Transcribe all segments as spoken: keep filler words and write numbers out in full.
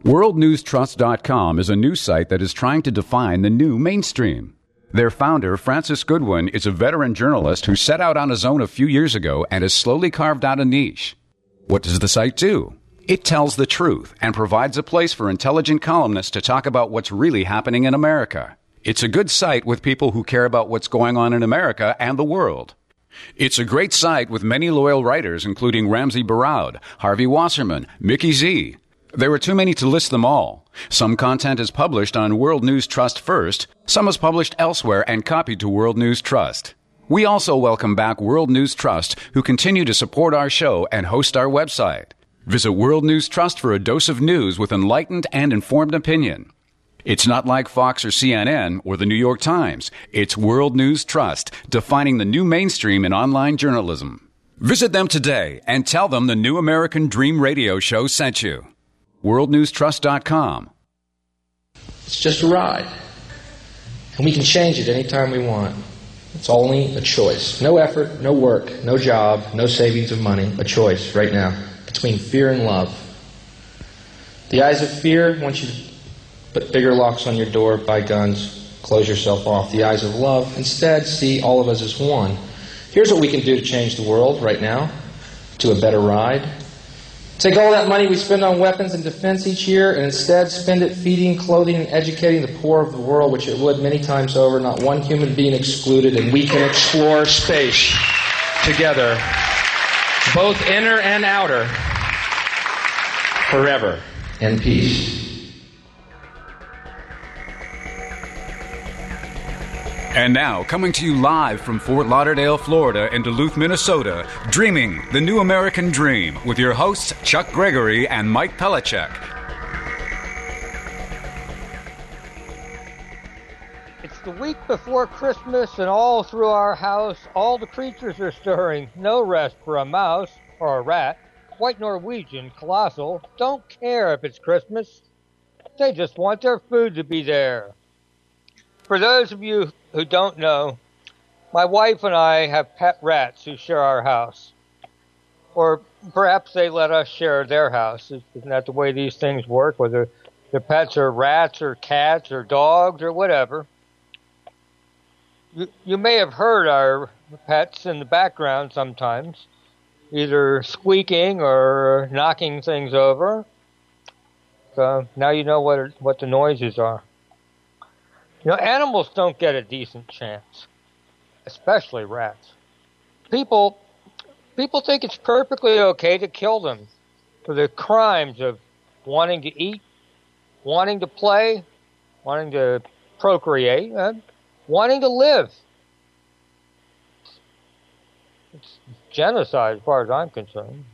world news trust dot com is a news site that is trying to define the new mainstream. Their founder, Francis Goodwin, is a veteran journalist who set out on his own a few years ago and has slowly carved out a niche. What does the site do? It tells the truth and provides a place for intelligent columnists to talk about what's really happening in America. It's a good site with people who care about what's going on in America and the world. It's a great site with many loyal writers, including Ramsey Baraud, Harvey Wasserman, Mickey Z. There are too many to list them all. Some content is published on World News Trust first, some is published elsewhere and copied to World News Trust. We also welcome back World News Trust, who continue to support our show and host our website. Visit World News Trust for a dose of news with enlightened and informed opinion. It's not like Fox or C N N or the New York Times. It's World News Trust, defining the new mainstream in online journalism. Visit them today and tell them the New American Dream Radio Show sent you. world news trust dot com. It's just a ride. And we can change it anytime we want. It's only a choice. No effort, no work, no job, no savings of money. A choice right now between fear and love. The eyes of fear want you to put bigger locks on your door, buy guns, close yourself off. The eyes of love instead see all of us as one. Here's what we can do to change the world right now to a better ride. Take all that money we spend on weapons and defense each year and instead spend it feeding, clothing, and educating the poor of the world, which it would many times over, not one human being excluded, and we can explore space together, both inner and outer, forever in peace. And now, coming to you live from Fort Lauderdale, Florida, and Duluth, Minnesota, Dreaming the New American Dream, with your hosts Chuck Gregory and Mike Pellicek. It's the week before Christmas, and all through our house, all the creatures are stirring. No rest for a mouse or a rat. White Norwegian, colossal, don't care if it's Christmas. They just want their food to be there. For those of you who don't know, my wife and I have pet rats who share our house. Or perhaps they let us share their house. Isn't that the way these things work? Whether the pets are rats or cats or dogs or whatever. You, you may have heard our pets in the background sometimes, either squeaking or knocking things over. So now you know what what the noises are. You know, animals don't get a decent chance, especially rats. People, people think it's perfectly okay to kill them for the crimes of wanting to eat, wanting to play, wanting to procreate, and wanting to live. It's genocide as far as I'm concerned.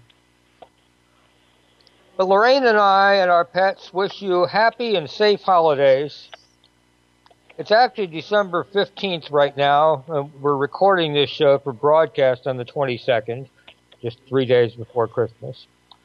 But Lorraine and I and our pets wish you happy and safe holidays. It's actually December fifteenth right now. Uh, we're recording this show for broadcast on the twenty-second, just three days before Christmas.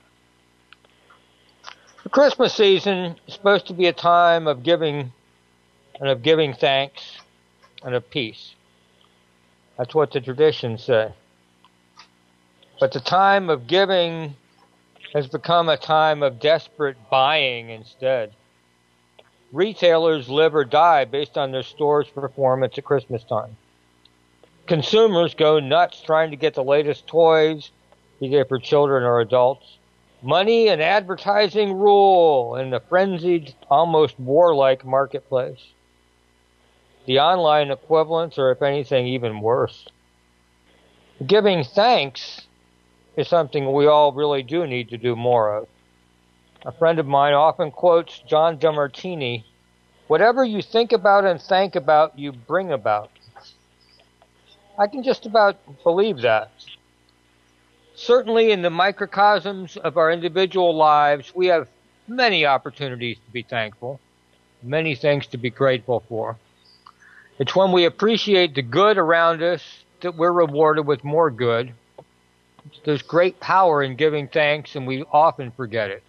The Christmas season is supposed to be a time of giving and of giving thanks and of peace. That's what the traditions say. But the time of giving has become a time of desperate buying instead. Retailers live or die based on their store's performance at Christmas time. Consumers go nuts trying to get the latest toys, be they for children or adults. Money and advertising rule in the frenzied, almost warlike marketplace. The online equivalents are, if anything, even worse. Giving thanks is something we all really do need to do more of. A friend of mine often quotes John DeMartini, "Whatever you think about and thank about, you bring about." I can just about believe that. Certainly in the microcosms of our individual lives, we have many opportunities to be thankful, many things to be grateful for. It's when we appreciate the good around us that we're rewarded with more good. There's great power in giving thanks, and we often forget it.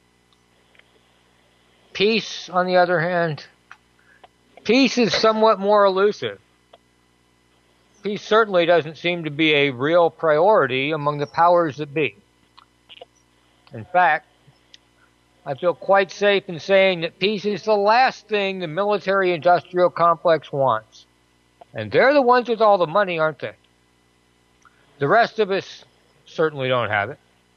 Peace, on the other hand, peace is somewhat more elusive. Peace certainly doesn't seem to be a real priority among the powers that be. In fact, I feel quite safe in saying that peace is the last thing the military-industrial complex wants. And they're the ones with all the money, aren't they? The rest of us certainly don't have it.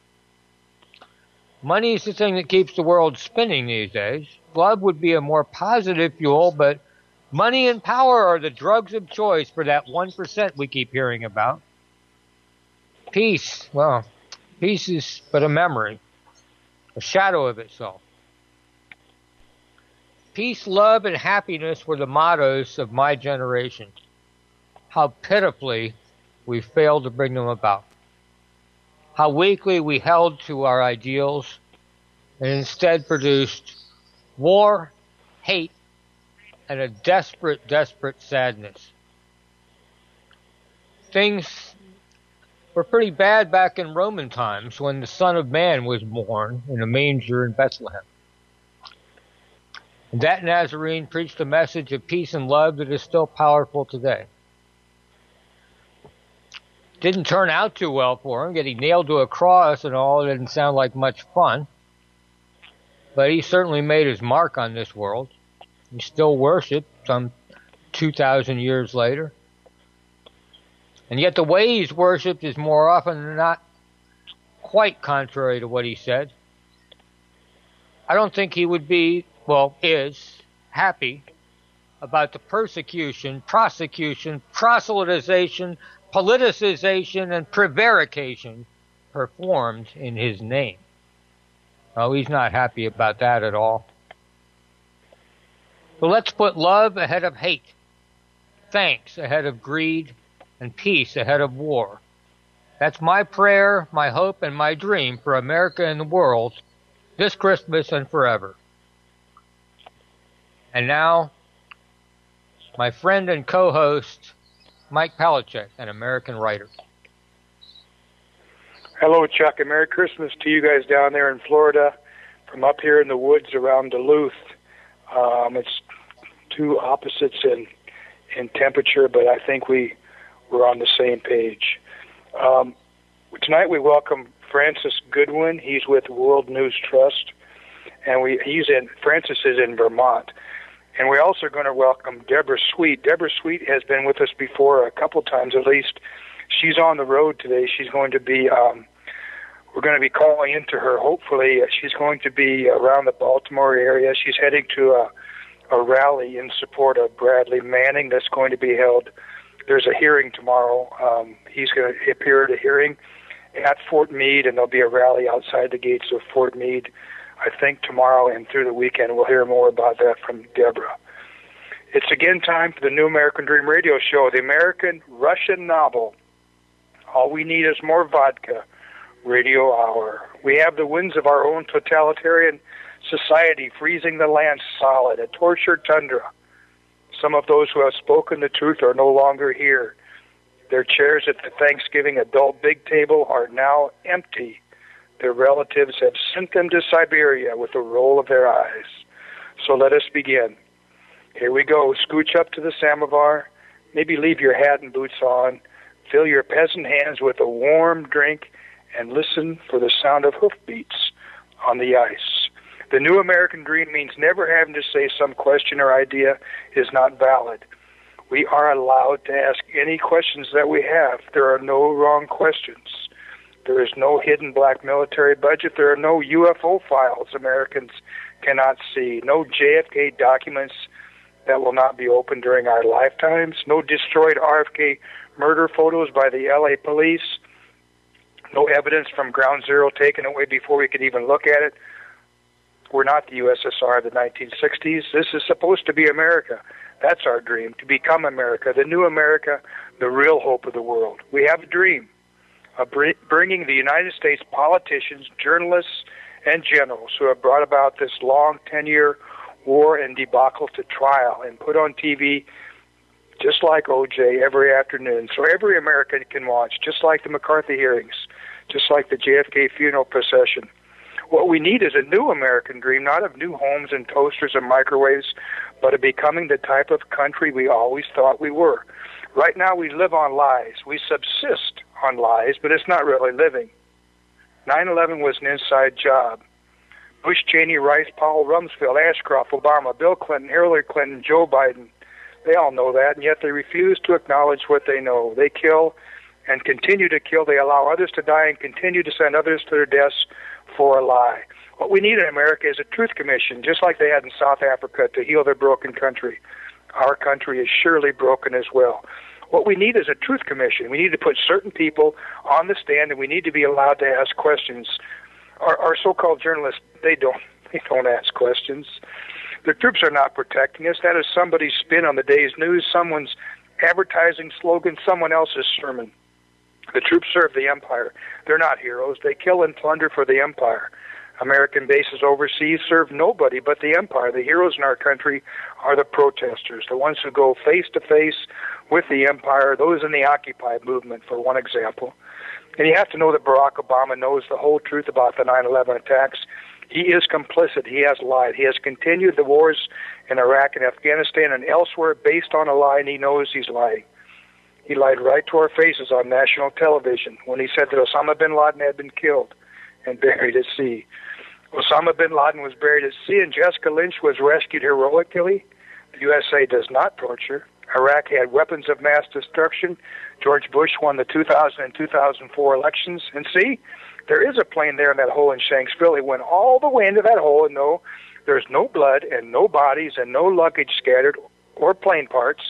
Money is the thing that keeps the world spinning these days. Love would be a more positive fuel, but money and power are the drugs of choice for that one percent we keep hearing about. Peace, well, peace is but a memory, a shadow of itself. Peace, love, and happiness were the mottos of my generation. How pitifully we failed to bring them about. How weakly we held to our ideals and instead produced war, hate, and a desperate, desperate sadness. Things were pretty bad back in Roman times when the Son of Man was born in a manger in Bethlehem. And that Nazarene preached a message of peace and love that is still powerful today. Didn't turn out too well for him, getting nailed to a cross and all. It didn't sound like much fun. But he certainly made his mark on this world. He's still worshipped some two thousand years later. And yet the way he's worshipped is more often than not quite contrary to what he said. I don't think he would be, well, is, happy about the persecution, prosecution, proselytization, politicization, and prevarication performed in his name. Oh, he's not happy about that at all. So let's put love ahead of hate, thanks ahead of greed, and peace ahead of war. That's my prayer, my hope, and my dream for America and the world this Christmas and forever. And now, my friend and co-host, Mike Palachuk, an American writer. Hello, Chuck, and Merry Christmas to you guys down there in Florida. From up here in the woods around Duluth, um, it's two opposites in in temperature, but I think we we're on the same page. Um, tonight we welcome Francis Goodwin. He's with World News Trust, and we he's in Francis is in Vermont. And we're also going to welcome Deborah Sweet. Deborah Sweet has been with us before a couple times at least. She's on the road today. She's going to be, um, we're going to be calling into her, hopefully. She's going to be around the Baltimore area. She's heading to a, a rally in support of Bradley Manning that's going to be held. There's a hearing tomorrow. Um, he's going to appear at a hearing at Fort Meade, and there'll be a rally outside the gates of Fort Meade, I think tomorrow and through the weekend. We'll hear more about that from Deborah. It's again time for the New American Dream radio show, the American Russian novel, All We Need Is More Vodka radio hour. We have the winds of our own totalitarian society freezing the land solid, a tortured tundra. Some of those who have spoken the truth are no longer here. Their chairs at the Thanksgiving adult big table are now empty. Their relatives have sent them to Siberia with a roll of their eyes. So let us begin. Here we go. Scooch up to the samovar. Maybe leave your hat and boots on. Fill your peasant hands with a warm drink and listen for the sound of hoofbeats on the ice. The New American Dream means never having to say some question or idea is not valid. We are allowed to ask any questions that we have. There are no wrong questions. There is no hidden black military budget. There are no U F O files Americans cannot see. No J F K documents that will not be opened during our lifetimes. No destroyed R F K murder photos by the L A police. No evidence from Ground Zero taken away before we could even look at it. We're not the U S S R of the nineteen sixties. This is supposed to be America. That's our dream, to become America, the new America, the real hope of the world. We have a dream of bringing the United States politicians, journalists, and generals who have brought about this long ten-year war and debacle to trial and put on T V just like O J every afternoon, so every American can watch, just like the McCarthy hearings, just like the J F K funeral procession. What we need is a new American dream, not of new homes and toasters and microwaves, but of becoming the type of country we always thought we were. Right now we live on lies. We subsist on lies, but it's not really living. nine eleven was an inside job. Bush, Cheney, Rice, Powell, Rumsfeld, Ashcroft, Obama, Bill Clinton, Hillary Clinton, Joe Biden. They all know that, and yet they refuse to acknowledge what they know. They kill and continue to kill. They allow others to die and continue to send others to their deaths for a lie. What we need in America is a truth commission, just like they had in South Africa, to heal their broken country. Our country is surely broken as well. What we need is a truth commission. We need to put certain people on the stand, and we need to be allowed to ask questions. Our, our so-called journalists, they don't, they don't ask questions. The troops are not protecting us. That is somebody's spin on the day's news, someone's advertising slogan, someone else's sermon. The troops serve the empire. They're not heroes. They kill and plunder for the empire. American bases overseas serve nobody but the empire. The heroes in our country are the protesters, the ones who go face to face with the empire, those in the Occupy movement, for one example. And you have to know that Barack Obama knows the whole truth about the nine eleven attacks. He is complicit. He has lied. He has continued the wars in Iraq and Afghanistan and elsewhere based on a lie, and he knows he's lying. He lied right to our faces on national television when he said that Osama bin Laden had been killed and buried at sea. Osama bin Laden was buried at sea, and Jessica Lynch was rescued heroically. The U S A does not torture. Iraq had weapons of mass destruction. George Bush won the two thousand and two thousand four elections. And see, there is a plane there in that hole in Shanksville. He went all the way into that hole, and no, there's no blood and no bodies and no luggage scattered or plane parts.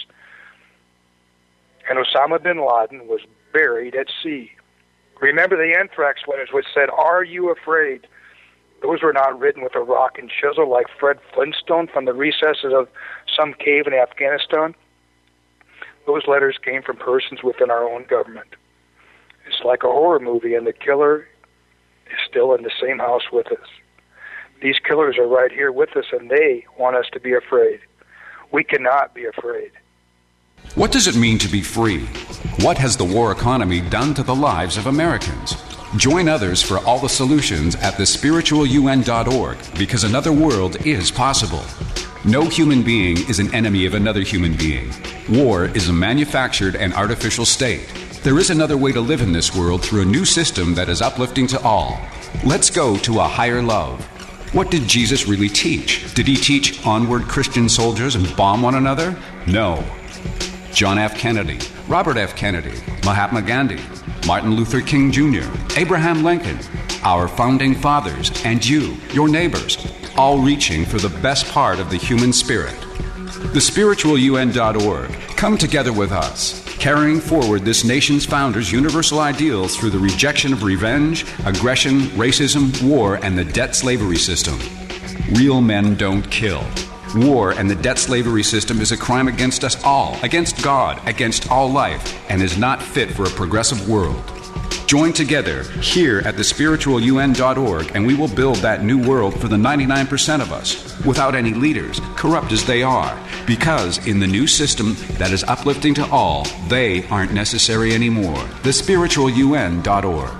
And Osama bin Laden was buried at sea. Remember the anthrax letters which said, "Are you afraid?" Those were not written with a rock and chisel like Fred Flintstone from the recesses of some cave in Afghanistan. Those letters came from persons within our own government. It's like a horror movie, and the killer is still in the same house with us. These killers are right here with us, and they want us to be afraid. We cannot be afraid. What does it mean to be free? What has the war economy done to the lives of Americans? Join others for all the solutions at the spiritual U N dot org, because another world is possible. No human being is an enemy of another human being. War is a manufactured and artificial state. There is another way to live in this world through a new system that is uplifting to all. Let's go to a higher love. What did Jesus really teach? Did he teach onward Christian soldiers and bomb one another? No. John F. Kennedy, Robert F. Kennedy, Mahatma Gandhi, Martin Luther King Junior, Abraham Lincoln, our founding fathers, and you, your neighbors, all reaching for the best part of the human spirit. The spiritual U N dot org. Come together with us, carrying forward this nation's founders' universal ideals through the rejection of revenge, aggression, racism, war, and the debt slavery system. Real men don't kill. War and the debt slavery system is a crime against us all, against God, against all life, and is not fit for a progressive world. Join together here at the spiritual U N dot org, and we will build that new world for the ninety-nine percent of us, without any leaders, corrupt as they are, because in the new system that is uplifting to all, they aren't necessary anymore. the spiritual U N dot org.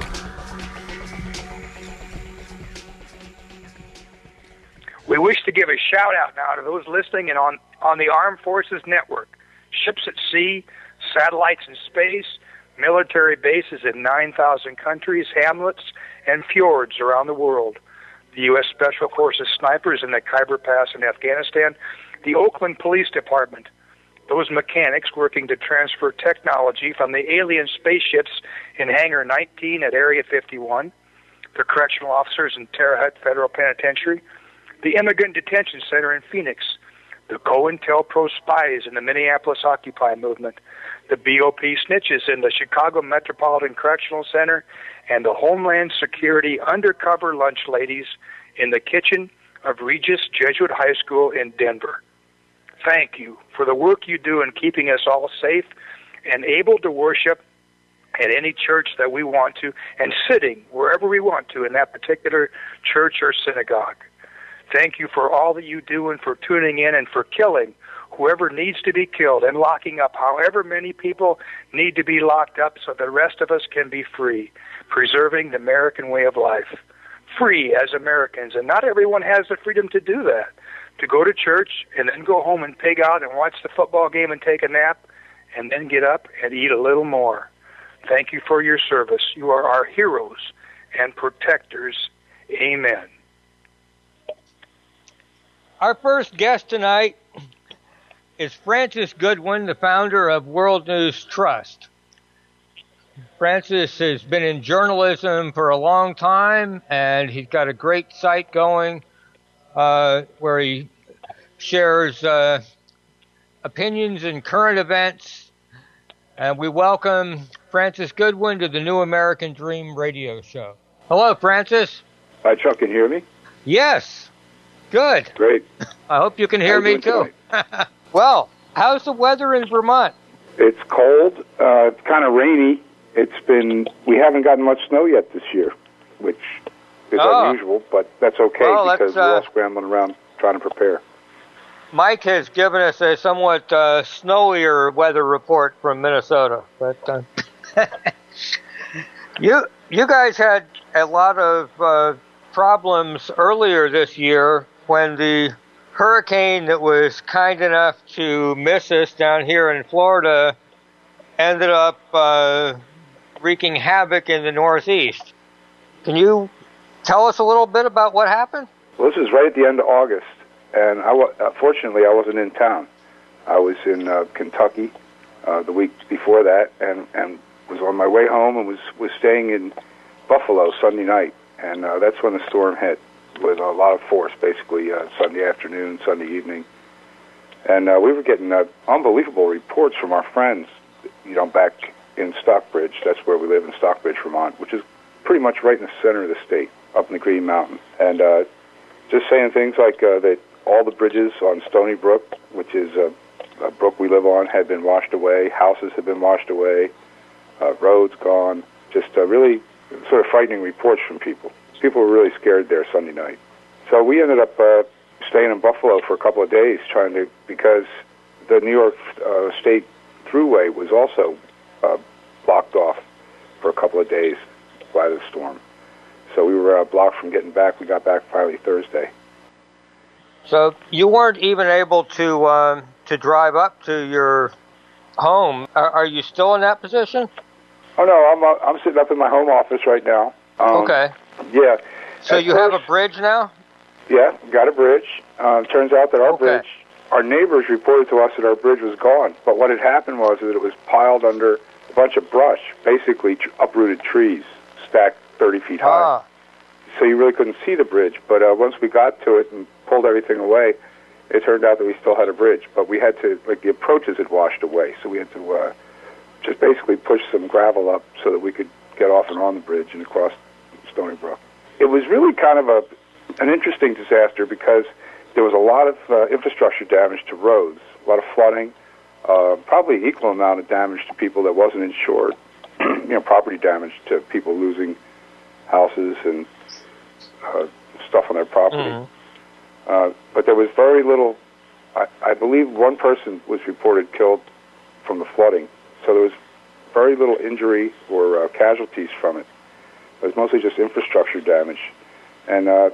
We wish to give a shout-out now to those listening and on, on the Armed Forces Network, ships at sea, satellites in space, military bases in nine thousand countries, hamlets, and fjords around the world, the U S Special Forces snipers in the Khyber Pass in Afghanistan, the Oakland Police Department, those mechanics working to transfer technology from the alien spaceships in Hangar nineteen at Area fifty-one, the correctional officers in Terre Haute Federal Penitentiary, the Immigrant Detention Center in Phoenix, the COINTELPRO spies in the Minneapolis Occupy movement, the B O P snitches in the Chicago Metropolitan Correctional Center, and the Homeland Security undercover lunch ladies in the kitchen of Regis Jesuit High School in Denver. Thank you for the work you do in keeping us all safe and able to worship at any church that we want to, and sitting wherever we want to in that particular church or synagogue. Thank you for all that you do and for tuning in and for killing whoever needs to be killed and locking up however many people need to be locked up so the rest of us can be free, preserving the American way of life. Free as Americans, and not everyone has the freedom to do that, to go to church and then go home and pig out and watch the football game and take a nap and then get up and eat a little more. Thank you for your service. You are our heroes and protectors. Amen. our first guest tonight is Francis Goodwin, the founder of World News Trust. Francis has been in journalism for a long time, and he's got a great site going uh, where he shares uh, opinions and current events. And we welcome Francis Goodwin to the New American Dream radio show. Hello, Francis. Hi, Chuck. Can you hear me? Yes. Good. Great. I hope you can hear How me, too. Well, how's the weather in Vermont? It's cold. Uh, it's kind of rainy. It's been, we haven't gotten much snow yet this year, which is oh. unusual, but that's okay well, because that's, uh, we're all scrambling around trying to prepare. Mike has given us a somewhat uh, snowier weather report from Minnesota. But uh, you you guys had a lot of uh, problems earlier this year when the hurricane that was kind enough to miss us down here in Florida ended up uh, wreaking havoc in the Northeast. Can you tell us a little bit about what happened? Well, this is right at the end of August, and I wa- uh, fortunately I wasn't in town. I was in uh, Kentucky uh, the week before that, and, and was on my way home and was, was staying in Buffalo Sunday night, and uh, that's when the storm hit with a lot of force, basically uh, Sunday afternoon, Sunday evening. And uh, we were getting uh, unbelievable reports from our friends, you know, back in Stockbridge. That's where we live, in Stockbridge, Vermont, which is pretty much right in the center of the state, up in the Green Mountains. And uh, just saying things like uh, that all the bridges on Stony Brook, which is a, a brook we live on, had been washed away, houses had been washed away, uh, roads gone, just uh, really sort of frightening reports from people. People were really scared there Sunday night. So we ended up uh, staying in Buffalo for a couple of days, trying to, because the New York uh, State Thruway was also uh, blocked off for a couple of days by the storm. So we were uh, blocked from getting back. We got back finally Thursday. So you weren't even able to um, to drive up to your home. Are, are you still in that position? Oh no, I'm uh, I'm sitting up in my home office right now. Um, okay. Yeah. So At you first, have a bridge now? Yeah, got a bridge. Uh, turns out that our okay. bridge, our neighbors reported to us that our bridge was gone. But what had happened was that it was piled under a bunch of brush, basically tr- uprooted trees, stacked thirty feet high. Ah. So you really couldn't see the bridge. But uh, once we got to it and pulled everything away, it turned out that we still had a bridge. But we had to, like, the approaches had washed away. So we had to uh, just basically push some gravel up so that we could get off and on the bridge and across Stony Brook. It was really kind of a an interesting disaster because there was a lot of uh, infrastructure damage to roads, a lot of flooding, uh, probably equal amount of damage to people that wasn't insured, you know, property damage to people losing houses and uh, stuff on their property. Mm-hmm. Uh, but there was very little, I, I believe one person was reported killed from the flooding, so there was very little injury or uh, casualties from it. It was mostly just infrastructure damage. And uh,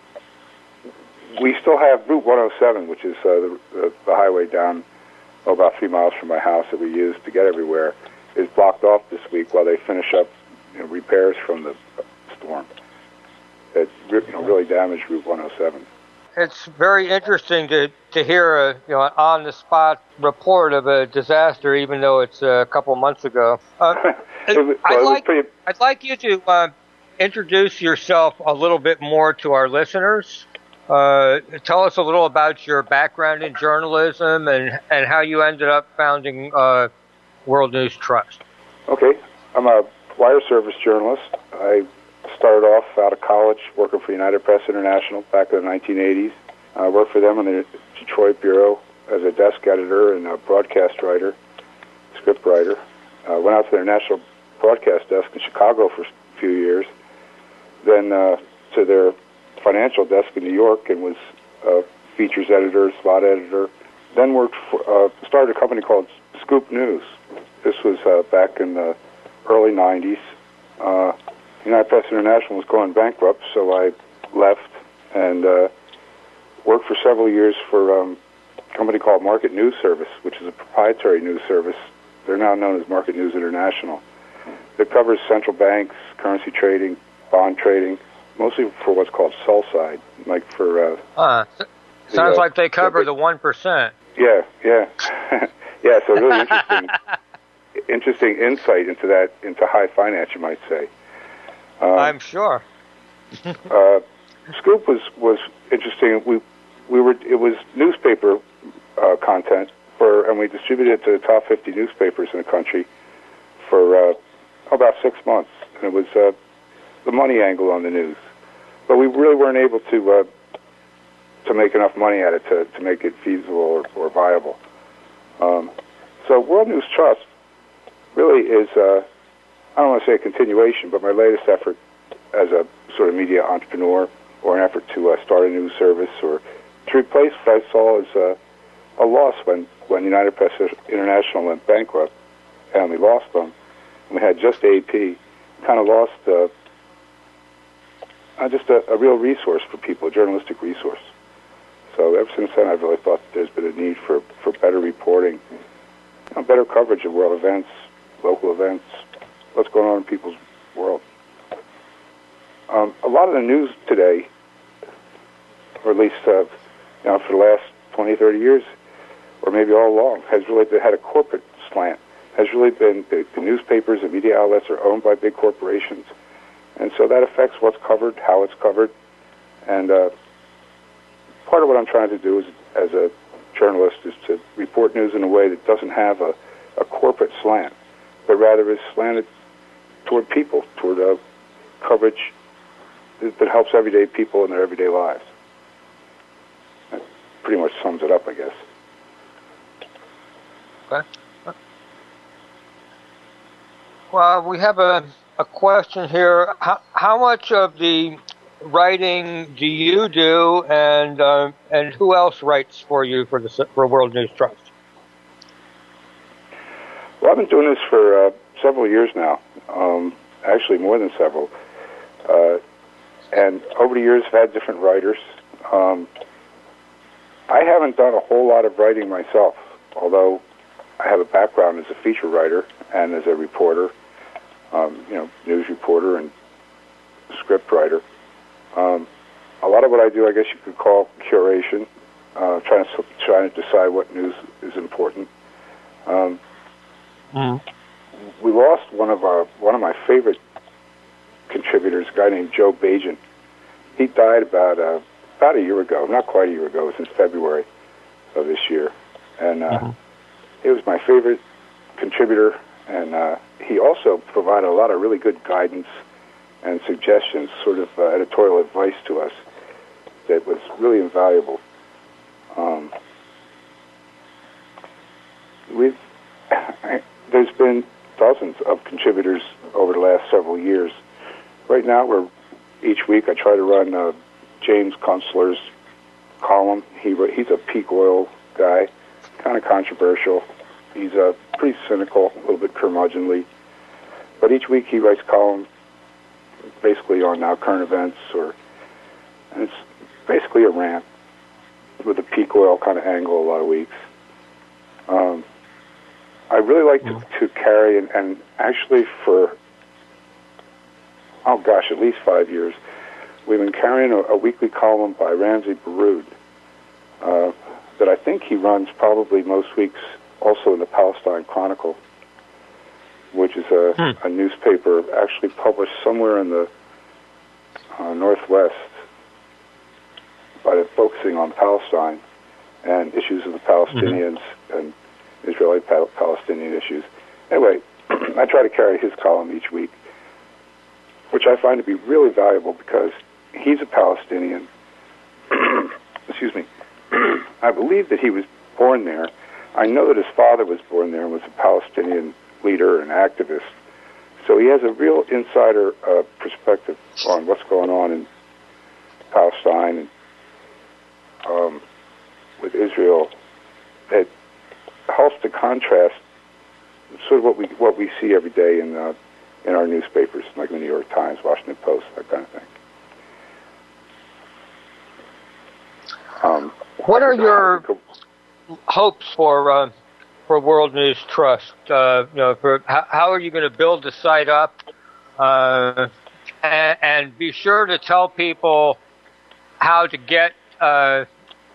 we still have Route one oh seven, which is uh, the, the, the highway down oh, about three miles from my house that we use to get everywhere, is blocked off this week while they finish up you know, repairs from the storm. It you know, really damaged Route one oh seven. It's very interesting to, to hear a you know on-the-spot report of a disaster, even though it's a couple months ago. Uh, was, I'd, well, like, pretty... I'd like you to uh, introduce yourself a little bit more to our listeners. Uh, tell us a little about your background in journalism and, and how you ended up founding uh, World News Trust. Okay. I'm a wire service journalist. I started off out of college working for United Press International back in the nineteen eighties. I worked for them in the Detroit Bureau as a desk editor and a broadcast writer, script writer. I uh, went out to their national broadcast desk in Chicago for a few years, then uh, to their financial desk in New York and was a features editor, slot editor. Then worked for, uh, started a company called Scoop News. This was uh, back in the early nineties. Uh, United Press International was going bankrupt, so I left and uh, worked for several years for um, a company called Market News Service, which is a proprietary news service. They're now known as Market News International. It covers central banks, currency trading, bond trading, mostly for what's called sell side, like for... Uh, uh, Sounds uh, like they cover the, the one percent. Yeah, yeah, yeah. So really interesting, interesting insight into that, into high finance, you might say. Um, I'm sure. uh, Scoop was was interesting. We we were it was newspaper uh, content for, and we distributed it to the top fifty newspapers in the country for uh, about six months, and it was uh, the money angle on the news. But we really weren't able to uh, to make enough money at it to, to make it feasible or, or viable. Um, so World News Trust really is, uh, I don't want to say a continuation, but my latest effort as a sort of media entrepreneur, or an effort to uh, start a news service, or to replace what I saw as uh, a loss when, when United Press International went bankrupt, and we lost them, and we had just A P, kind of lost uh, uh, just a, a real resource for people, a journalistic resource. So ever since then, I've really thought that there's been a need for, for better reporting, you know, better coverage of world events, local events, what's going on in people's world. Um, a lot of the news today, or at least uh, you know, for the last twenty, thirty years, or maybe all along, has really been, had a corporate slant. Has really been the, the newspapers and media outlets are owned by big corporations, and so that affects what's covered, how it's covered, and uh, part of what I'm trying to do is, as a journalist, is to report news in a way that doesn't have a, a corporate slant, but rather is slanted toward people, toward uh, coverage that, that helps everyday people in their everyday lives. That pretty much sums it up, I guess. Okay. Well, we have a, a question here. How, how much of the writing do you do, and uh, and who else writes for you for the for World News Trust? Well, I've been doing this for uh, several years now. Um, actually, more than several. Uh, and over the years, I've had different writers. Um, I haven't done a whole lot of writing myself, although I have a background as a feature writer and as a reporter, um, you know, news reporter and script writer. Um, a lot of what I do, I guess you could call curation, uh, trying to trying to decide what news is important. Um, mm. We lost one of our one of my favorite contributors, a guy named Joe Bajan. He died about uh, about a year ago, not quite a year ago. It was in February of this year, and uh, mm-hmm. he was my favorite contributor. And uh, he also provided a lot of really good guidance and suggestions, sort of uh, editorial advice to us that was really invaluable. Um, we've there's been dozens of contributors over the last several years. Right now, we're each week I try to run uh, James Kunstler's column. He he's a peak oil guy, kind of controversial. He's uh, pretty cynical, a little bit curmudgeonly. But each week he writes columns basically on now current events, or and it's basically a rant with a peak oil kind of angle a lot of weeks. Um, I really like to, to carry, and, and actually for, oh gosh, at least five years, we've been carrying a, a weekly column by Ramsey Baroud uh, that I think he runs probably most weeks also in the Palestine Chronicle, which is a, hmm. a newspaper actually published somewhere in the uh, Northwest, but it's focusing on Palestine and issues of the Palestinians mm-hmm. and Israeli-Palestinian issues. Anyway, I try to carry his column each week, which I find to be really valuable because he's a Palestinian. Excuse me. I believe that he was born there. I know that his father was born there and was a Palestinian leader and activist. So he has a real insider uh, perspective on what's going on in Palestine and um, with Israel. It helps to contrast sort of what we what we see every day in uh, in our newspapers, like the New York Times, Washington Post, that kind of thing. Um, what are your hopes for uh, for World News Trust? Uh, you know, for how, how are you going to build the site up, uh, and, and be sure to tell people how to get uh,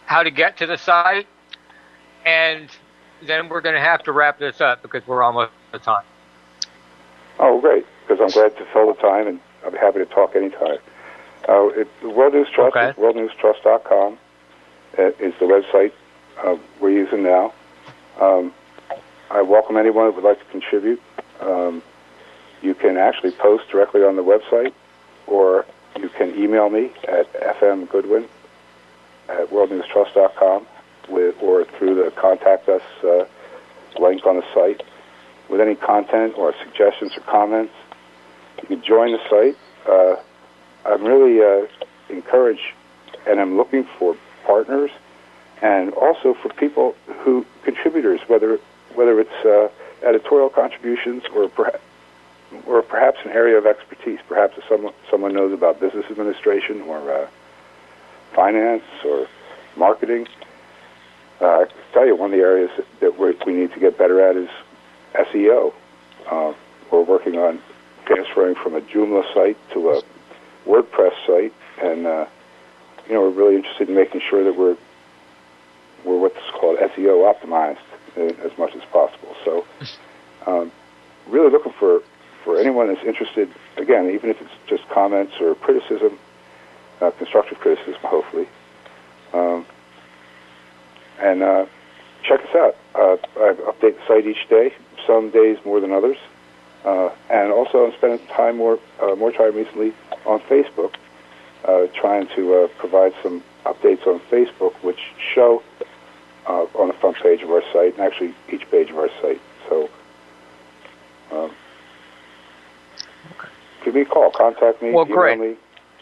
how to get to the site, and then we're going to have to wrap this up because we're almost out of time. Oh, great, because I'm glad to fill the time, and I'll be happy to talk anytime. Uh, it, the World News Trust okay. is world news trust dot com uh, is the website uh, we're using now. Um, I welcome anyone that would like to contribute. Um, you can actually post directly on the website, or you can email me at f m goodwin at world news trust dot com with, or through the Contact Us uh, link on the site with any content or suggestions or comments. You can join the site. Uh, I'm really uh, encouraged, and I'm looking for partners, and also for people who contributors, whether whether it's uh, editorial contributions or perhaps or perhaps an area of expertise. Perhaps if someone someone knows about business administration or uh, finance or marketing. Uh, I can tell you one of the areas that, that we're, we need to get better at is S E O. Uh, we're working on transferring from a Joomla site to a WordPress site, and uh, you know we're really interested in making sure that we're we're what's called S E O optimized as much as possible. So, um, really looking for, for anyone that's interested. Again, even if it's just comments or criticism, uh, constructive criticism, hopefully. Um, and uh, check us out. Uh, I update the site each day. Some days more than others. Uh, and also, I'm spending time more uh, more time recently on Facebook, uh, trying to uh, provide some updates on Facebook, which show uh, on the front page of our site, and actually each page of our site. So, um, give me a call, contact me, well, email great. me.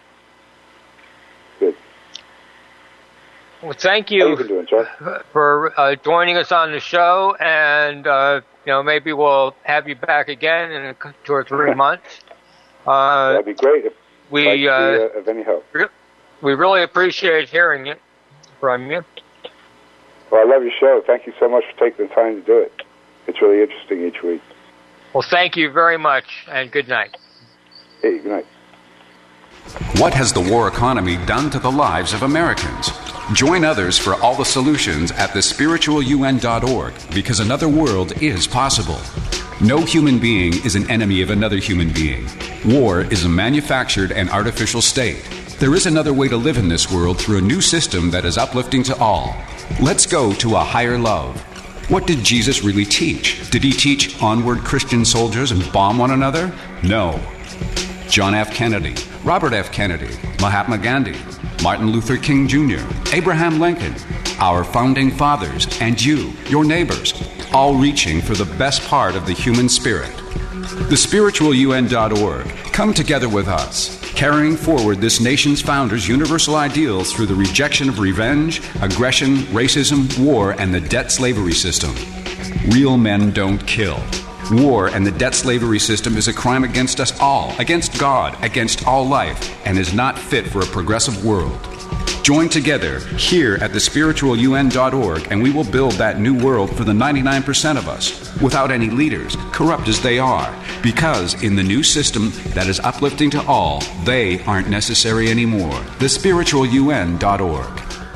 Good. Well, thank How you, you been doing, Chuck? for uh, joining us on the show, and uh, you know maybe we'll have you back again in a, two or three months. Uh, That'd be great. If, we like to uh, be, uh, of any help. we really appreciate hearing it from you. Well, I love your show. Thank you so much for taking the time to do it. It's really interesting each week. Well, thank you very much, and good night. Hey, good night. What has the war economy done to the lives of Americans? Join others for all the solutions at the spiritual u n dot org, because another world is possible. No human being is an enemy of another human being. War is a manufactured and artificial state. There is another way to live in this world through a new system that is uplifting to all. Let's go to a higher love. What did Jesus really teach? Did he teach onward Christian soldiers and bomb one another? No. John F. Kennedy, Robert F. Kennedy, Mahatma Gandhi, Martin Luther King Junior, Abraham Lincoln, our founding fathers, and you, your neighbors, all reaching for the best part of the human spirit. The spiritual u n dot org. Come together with us, carrying forward this nation's founders' universal ideals through the rejection of revenge, aggression, racism, war, and the debt slavery system. Real men don't kill. War and the debt slavery system is a crime against us all, against God, against all life, and is not fit for a progressive world. Join together here at the spiritual u n dot org, and we will build that new world for the ninety-nine percent of us, without any leaders, corrupt as they are, because in the new system that is uplifting to all, they aren't necessary anymore. the spiritual u n dot org.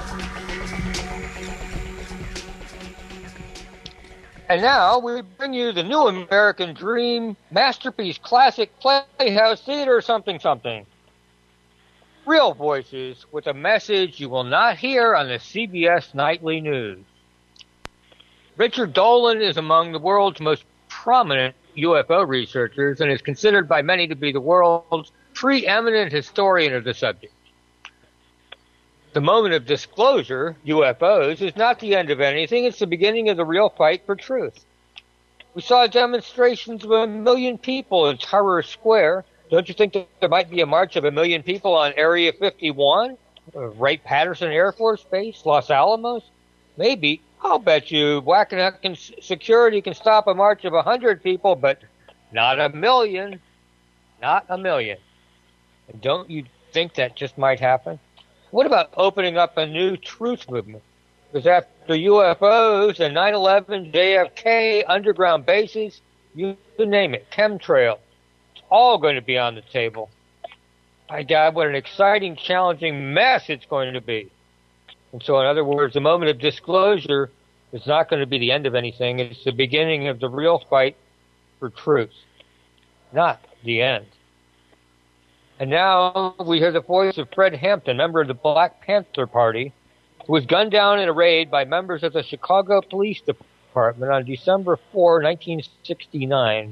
And now we bring you the new American Dream Masterpiece Classic Playhouse Theater something something. Real voices with a message you will not hear on the C B S Nightly News. Richard Dolan is among the world's most prominent U F O researchers and is considered by many to be the world's preeminent historian of the subject. The moment of disclosure, U F Os, is not the end of anything. It's the beginning of the real fight for truth. We saw demonstrations of a million people in Tahrir Square. Don't you think that there might be a march of a million people on Area fifty-one? Wright-Patterson Air Force Base? Los Alamos? Maybe. I'll bet you Wackenhut security can stop a march of a hundred people, but not a million. Not a million. And don't you think that just might happen? What about opening up a new truth movement? Because after U F Os and nine eleven, J F K, underground bases, you name it, chemtrail, it's all going to be on the table. My God, what an exciting, challenging mess it's going to be. And so, in other words, the moment of disclosure is not going to be the end of anything. It's the beginning of the real fight for truth, not the end. And now we hear the voice of Fred Hampton, member of the Black Panther Party, who was gunned down in a raid by members of the Chicago Police Department on December fourth, nineteen sixty-nine.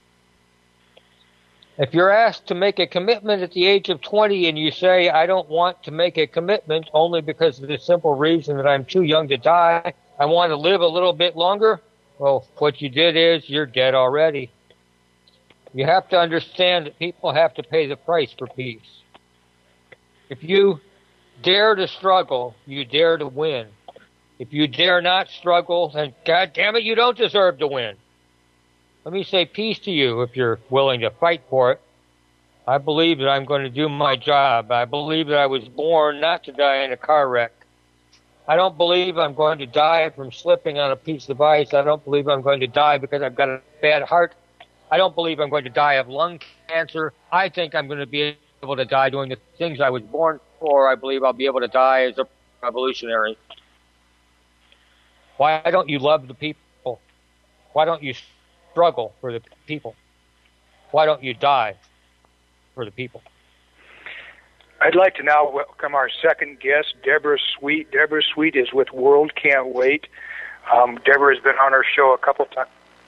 If you're asked to make a commitment at the age of twenty and you say, I don't want to make a commitment only because of the simple reason that I'm too young to die, I want to live a little bit longer, well, what you did is you're dead already. You have to understand that people have to pay the price for peace. If you dare to struggle, you dare to win. If you dare not struggle, then God damn it, you don't deserve to win. Let me say peace to you if you're willing to fight for it. I believe that I'm going to do my job. I believe that I was born not to die in a car wreck. I don't believe I'm going to die from slipping on a piece of ice. I don't believe I'm going to die because I've got a bad heart. I don't believe I'm going to die of lung cancer. I think I'm going to be able to die doing the things I was born for. I believe I'll be able to die as a revolutionary. Why don't you love the people? Why don't you struggle for the people? Why don't you die for the people? I'd like to now welcome our second guest, Deborah Sweet. Deborah Sweet is with World Can't Wait. Um, Deborah has been on our show a couple times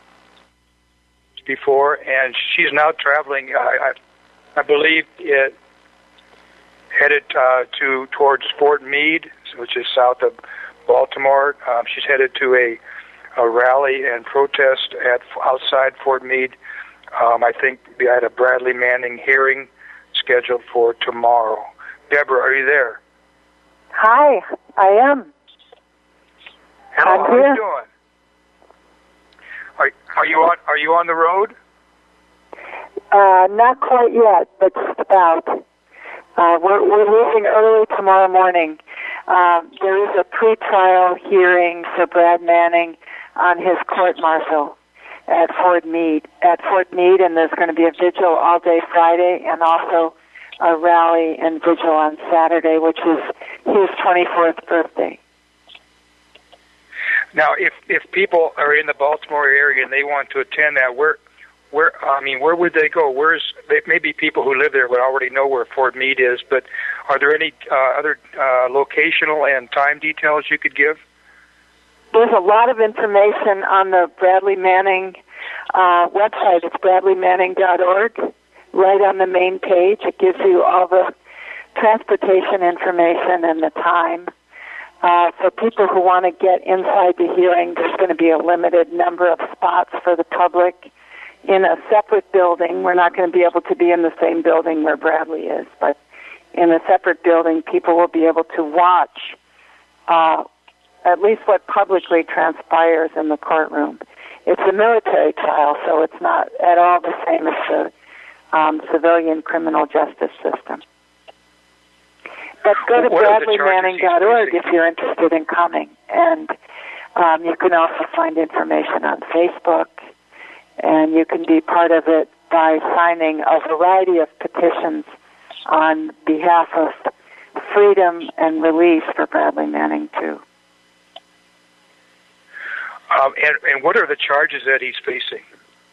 before, and she's now traveling, uh, I, I believe, it, headed uh, to towards Fort Meade, which is south of Baltimore. Um, she's headed to a, a rally and protest at outside Fort Meade. Um, I think we had a Bradley Manning hearing scheduled for tomorrow. Deborah, are you there? Hi, I am. Hello, I'm how here. are you doing? Are, are you on? Are you on the road? Uh, not quite yet, but just about. Uh, we're, we're leaving early tomorrow morning. Uh, there is a pre-trial hearing for Brad Manning on his court-martial at Fort Meade. At Fort Meade, and there's going to be a vigil all day Friday, and also a rally and vigil on Saturday, which is his twenty-fourth birthday. Now, if if people are in the Baltimore area and they want to attend that, where, where I mean, where would they go? Where's they, maybe people who live there would already know where Fort Meade is, but are there any uh, other uh, locational and time details you could give? There's a lot of information on the Bradley Manning uh, website. It's bradley manning dot org. Right on the main page, it gives you all the transportation information and the time. Uh, for people who want to get inside the hearing, there's going to be a limited number of spots for the public in a separate building. We're not going to be able to be in the same building where Bradley is, but in a separate building, people will be able to watch uh, at least what publicly transpires in the courtroom. It's a military trial, so it's not at all the same as the um, civilian criminal justice system. But go to bradley manning dot org if you're interested in coming. And um, you can also find information on Facebook, and you can be part of it by signing a variety of petitions on behalf of freedom and release for Bradley Manning, too. Um, and, and what are the charges that he's facing?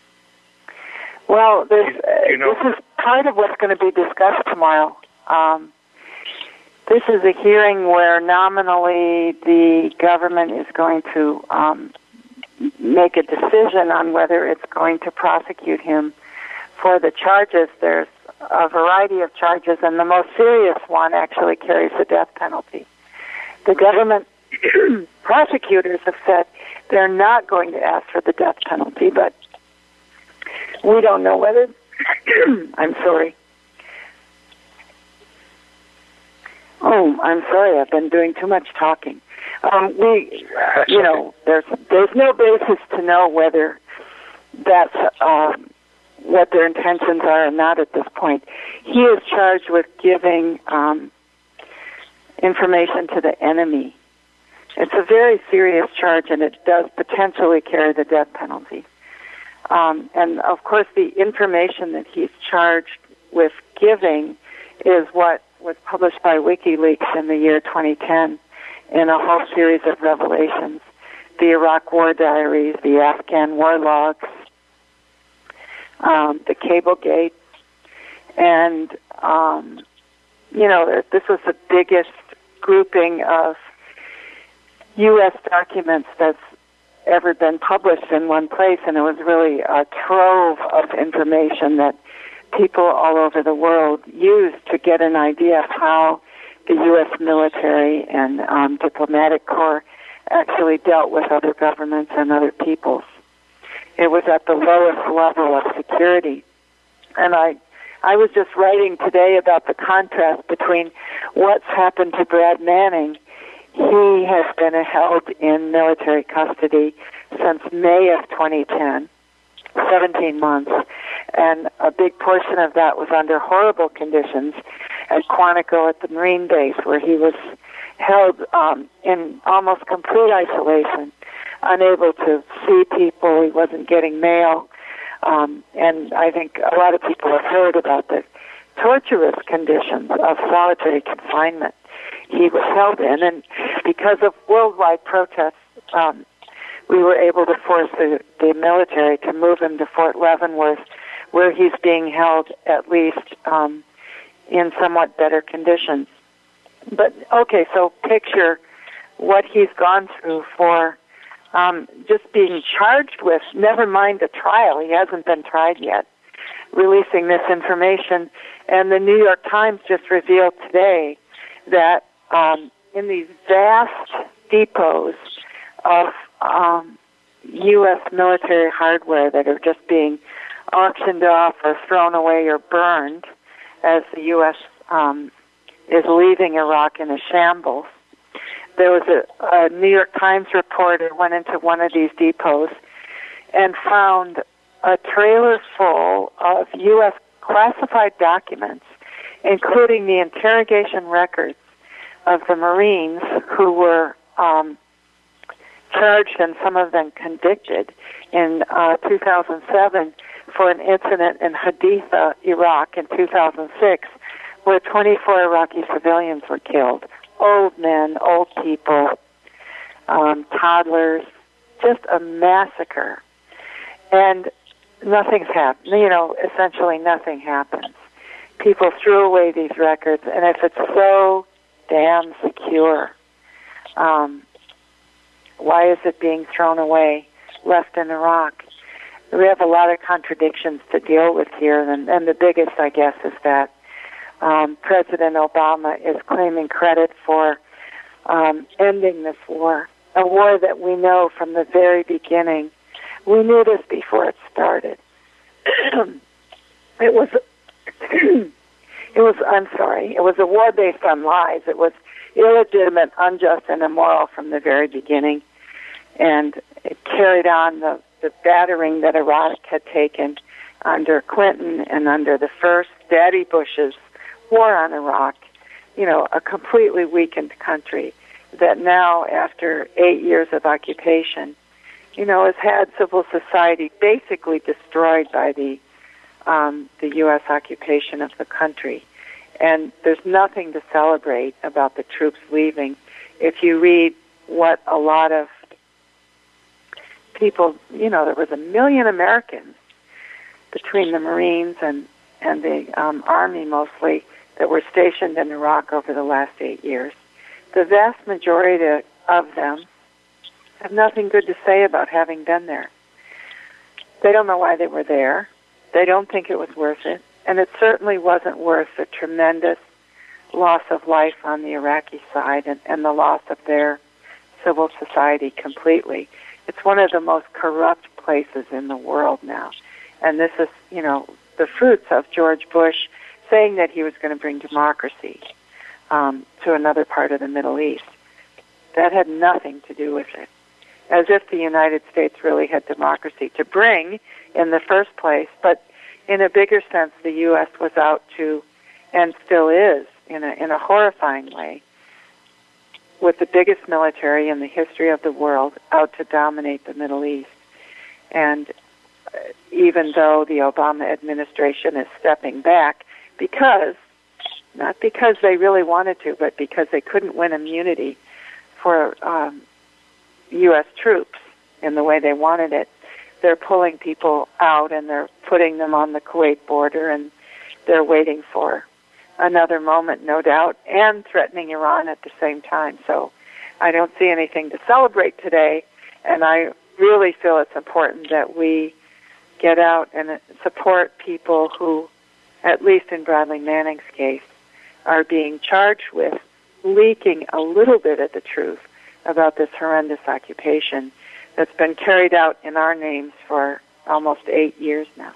Well, there's, you, you know, this is part of what's going to be discussed tomorrow. Um, this is a hearing where nominally the government is going to um, make a decision on whether it's going to prosecute him for the charges. There's a variety of charges, and the most serious one actually carries the death penalty. The government prosecutors have said they're not going to ask for the death penalty, but we don't know whether, I'm sorry. Oh, I'm sorry, I've been doing too much talking. Um, we, you know, there's there's no basis to know whether that's um, what their intentions are or not at this point. He is charged with giving um, information to the enemy. It's a very serious charge, and it does potentially carry the death penalty. Um, and, of course, the information that he's charged with giving is what was published by WikiLeaks in the year twenty ten. in a whole series of revelations. The Iraq War Diaries, the Afghan War Logs, um, the Cablegate, and, um, you know, this was the biggest grouping of U S documents that's ever been published in one place, and it was really a trove of information that people all over the world used to get an idea of how the U S military and um, diplomatic corps actually dealt with other governments and other peoples. It was at the lowest level of security. And I I was just writing today about the contrast between what's happened to Brad Manning. He has been held in military custody since May of twenty ten, seventeen months, and a big portion of that was under horrible conditions at Quantico at the Marine base, where he was held um, in almost complete isolation, unable to see people. He wasn't getting mail. Um, and I think a lot of people have heard about the torturous conditions of solitary confinement he was held in. And because of worldwide protests, um, we were able to force the, the military to move him to Fort Leavenworth, where he's being held at least um, in somewhat better conditions. But, okay, so picture what he's gone through for um, just being charged with, never mind a trial. He hasn't been tried yet, releasing this information. And the New York Times just revealed today that um, in these vast depots of um, U S military hardware that are just being auctioned off or thrown away or burned as the U S um, is leaving Iraq in a shambles. There was a, a New York Times reporter went into one of these depots and found a trailer full of U S classified documents, including the interrogation records of the Marines who were um, charged and some of them convicted in uh, two thousand seven for an incident in Haditha, Iraq in two thousand six, where twenty-four Iraqi civilians were killed. Old men, old people, um, toddlers, just a massacre. And nothing's happened. You know, essentially nothing happens. People threw away these records, and if it's so damn secure, um, why is it being thrown away, left in Iraq? We have a lot of contradictions to deal with here, and, and the biggest, I guess, is that um, President Obama is claiming credit for um, ending this war, a war that we know from the very beginning. We knew this before it started. It was, it was, I'm sorry, it was a war based on lies. It was illegitimate, unjust, and immoral from the very beginning. And it carried on the, the battering that Iraq had taken under Clinton and under the first Daddy Bush's war on Iraq, you know, a completely weakened country that now, after eight years of occupation, you know, has had civil society basically destroyed by the um, the U S occupation of the country. And there's nothing to celebrate about the troops leaving. If you read what a lot of people, you know, there was a million Americans between the Marines and, and the um, Army mostly that were stationed in Iraq over the last eight years. The vast majority of them have nothing good to say about having been there. They don't know why they were there. They don't think it was worth it. And it certainly wasn't worth the tremendous loss of life on the Iraqi side and, and the loss of their civil society completely. It's one of the most corrupt places in the world now. And this is, you know, the fruits of George Bush saying that he was going to bring democracy um, to another part of the Middle East. That had nothing to do with it. As if the United States really had democracy to bring in the first place. But in a bigger sense, the U S was out to, and still is, in a, in a horrifying way, with the biggest military in the history of the world, out to dominate the Middle East. And even though the Obama administration is stepping back, because, not because they really wanted to, but because they couldn't win immunity for um, U S troops in the way they wanted it. They're pulling people out and they're putting them on the Kuwait border, and they're waiting for another moment, no doubt, and threatening Iran at the same time. So I don't see anything to celebrate today, and I really feel it's important that we get out and support people who, at least in Bradley Manning's case, are being charged with leaking a little bit of the truth about this horrendous occupation that's been carried out in our names for almost eight years now.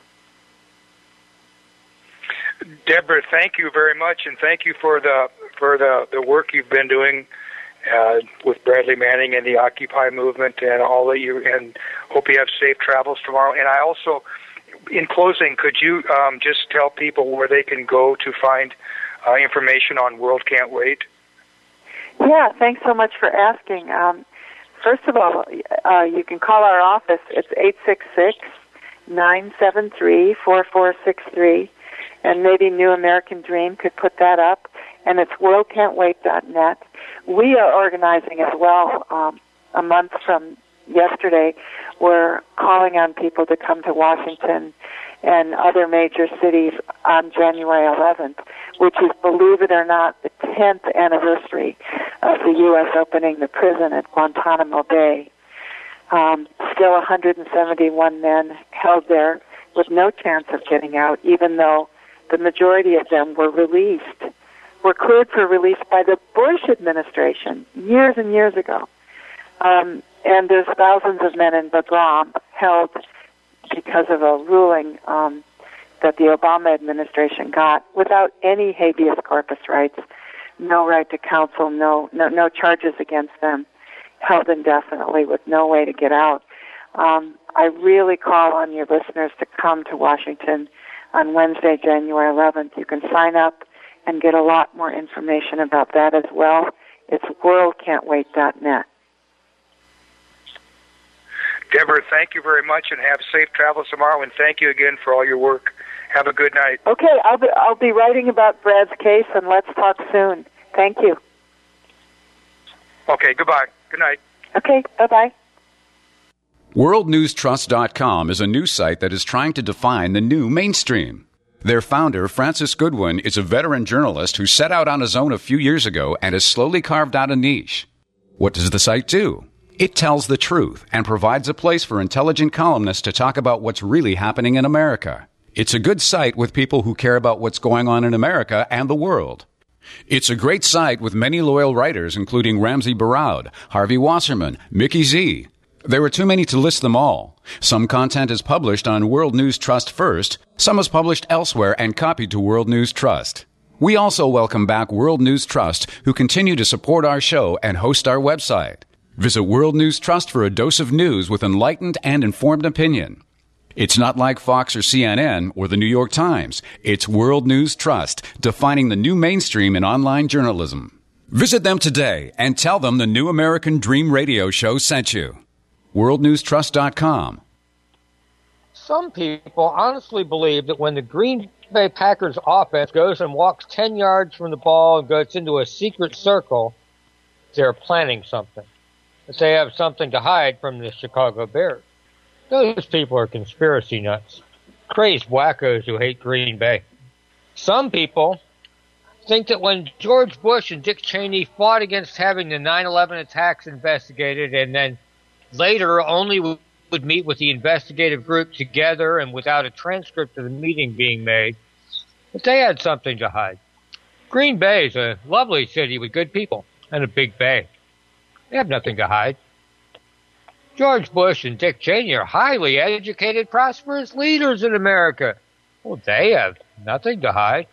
Deborah, thank you very much, and thank you for the for the, the work you've been doing uh, with Bradley Manning and the Occupy movement, and all that you. And hope you have safe travels tomorrow. And I also, in closing, could you um, just tell people where they can go to find uh, information on World Can't Wait? Yeah, thanks so much for asking. Um, first of all, uh, you can call our office. It's eight six six, nine seven three, four four six three. And maybe New American Dream could put that up, and it's world can't wait dot net. We are organizing as well. Um, a month from yesterday, we're calling on people to come to Washington and other major cities on January eleventh, which is, believe it or not, the tenth anniversary of the U S opening the prison at Guantanamo Bay. Um, still one hundred seventy-one men held there with no chance of getting out, even though the majority of them were released, were cleared for release by the Bush administration years and years ago. Um, and there's thousands of men in Bagram held because of a ruling um, that the Obama administration got without any habeas corpus rights, no right to counsel, no, no, no charges against them, held indefinitely with no way to get out. Um, I really call on your listeners to come to Washington on Wednesday, January eleventh. You can sign up and get a lot more information about that as well. It's world can't wait dot net. Deborah, thank you very much, and have safe travels tomorrow, and thank you again for all your work. Have a good night. Okay, I'll be, I'll be writing about Brad's case, and let's talk soon. Thank you. Okay, goodbye. Good night. Okay, bye-bye. world news trust dot com is a news site that is trying to define the new mainstream. Their founder, Francis Goodwin, is a veteran journalist who set out on his own a few years ago and has slowly carved out a niche. What does the site do? It tells the truth and provides a place for intelligent columnists to talk about what's really happening in America. It's a good site with people who care about what's going on in America and the world. It's a great site with many loyal writers, including Ramsey Baraud, Harvey Wasserman, Mickey Z. There are too many to list them all. Some content is published on World News Trust first, some is published elsewhere and copied to World News Trust. We also welcome back World News Trust, who continue to support our show and host our website. Visit World News Trust for a dose of news with enlightened and informed opinion. It's not like Fox or C N N or the New York Times. It's World News Trust, defining the new mainstream in online journalism. Visit them today and tell them the New American Dream radio show sent you. world news trust dot com. Some people honestly believe that when the Green Bay Packers offense goes and walks ten yards from the ball and goes into a secret circle, they're planning something. That they have something to hide from the Chicago Bears. Those people are conspiracy nuts. Crazed wackos who hate Green Bay. Some people think that when George Bush and Dick Cheney fought against having the nine eleven attacks investigated and then later only would meet with the investigative group together and without a transcript of the meeting being made, that they had something to hide. Green Bay is a lovely city with good people and a big bay. They have nothing to hide. George Bush and Dick Cheney are highly educated, prosperous leaders in America. Well, they have nothing to hide.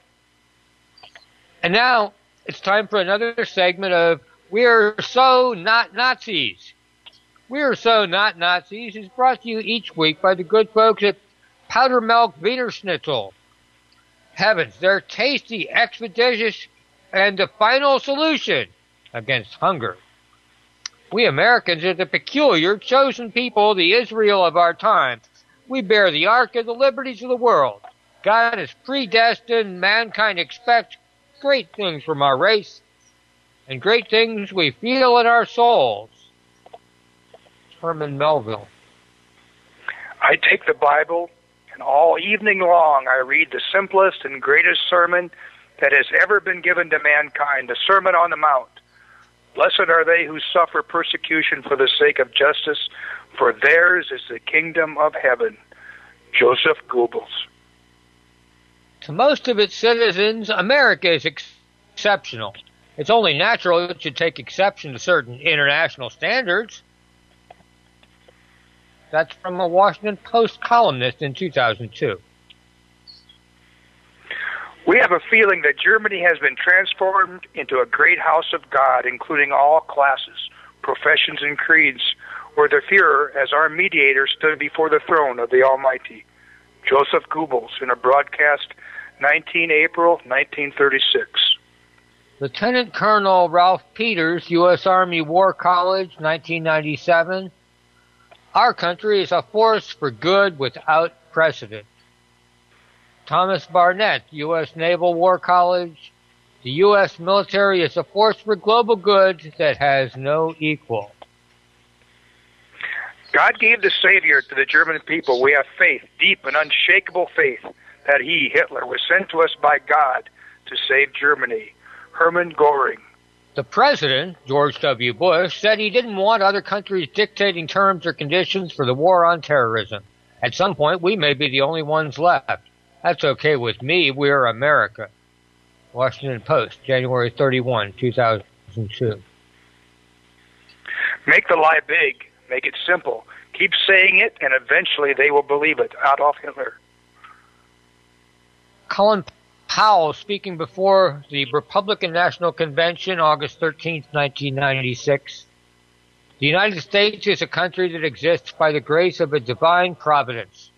And now it's time for another segment of We're So Not Nazis. We're So Not Nazis is brought to you each week by the good folks at Powder Milk Wiener Schnitzel. Heavens, they're tasty, expeditious, and the final solution against hunger. We Americans are the peculiar, chosen people, the Israel of our time. We bear the ark of the liberties of the world. God has predestined, mankind expects great things from our race. and great things we feel in our souls. Herman Melville. I take the Bible, and all evening long I read the simplest and greatest sermon that has ever been given to mankind, the Sermon on the Mount. Blessed are they who suffer persecution for the sake of justice, for theirs is the kingdom of heaven. Joseph Goebbels. To most of its citizens, America is ex- exceptional. It's only natural it should take exception to certain international standards. That's from a Washington Post columnist in two thousand two. We have a feeling that Germany has been transformed into a great house of God, including all classes, professions, and creeds, where the Führer, as our mediator, stood before the throne of the Almighty. Joseph Goebbels, in a broadcast nineteenth of April, nineteen thirty-six. Lieutenant Colonel Ralph Peters, U S Army War College, nineteen ninety-seven. Our country is a force for good without precedent. Thomas Barnett, U S Naval War College. The U S military is a force for global good that has no equal. God gave the Savior to the German people. We have faith, deep and unshakable faith, that he, Hitler, was sent to us by God to save Germany. Hermann Goring. The president, George W. Bush, said he didn't want other countries dictating terms or conditions for the war on terrorism. At some point, we may be the only ones left. That's okay with me. We're America. Washington Post, January thirty-first, two thousand two. Make the lie big. Make it simple. Keep saying it, and eventually they will believe it. Adolf Hitler. Colin Powell, speaking before the Republican National Convention, August thirteenth, nineteen ninety-six. The United States is a country that exists by the grace of a divine providence.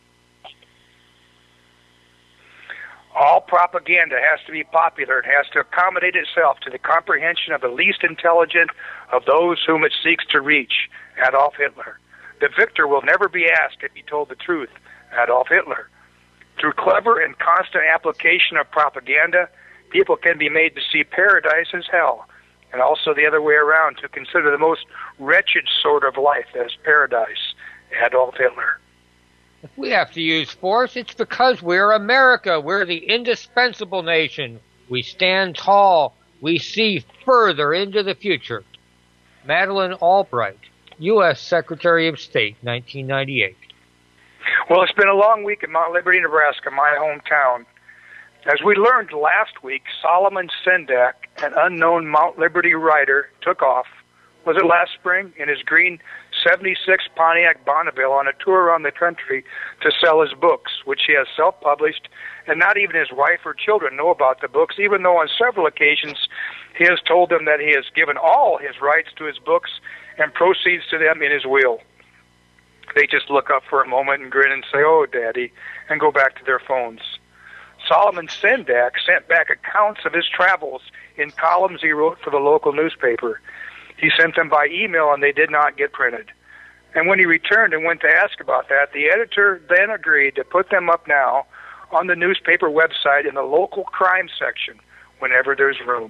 All propaganda has to be popular. It has to accommodate itself to the comprehension of the least intelligent of those whom it seeks to reach. Adolf Hitler. The victor will never be asked if he told the truth. Adolf Hitler. Through clever and constant application of propaganda, people can be made to see paradise as hell, and also the other way around, to consider the most wretched sort of life as paradise. Adolf Hitler. If we have to use force, it's because we're America. We're the indispensable nation. We stand tall. We see further into the future. Madeleine Albright, U S Secretary of State, nineteen ninety-eight. Well, it's been a long week in Mount Liberty, Nebraska, my hometown. As we learned last week, Solomon Sendak, an unknown Mount Liberty rider, took off, was it last spring, in his green seventy-six Pontiac Bonneville on a tour around the country to sell his books, which he has self-published, and not even his wife or children know about the books, even though on several occasions he has told them that he has given all his rights to his books and proceeds to them in his will. They just look up for a moment and grin and say, "Oh, Daddy," and go back to their phones. Solomon Sendak sent back accounts of his travels in columns he wrote for the local newspaper. He sent them by email, and they did not get printed. And when he returned and went to ask about that, the editor then agreed to put them up now on the newspaper website in the local crime section whenever there's room.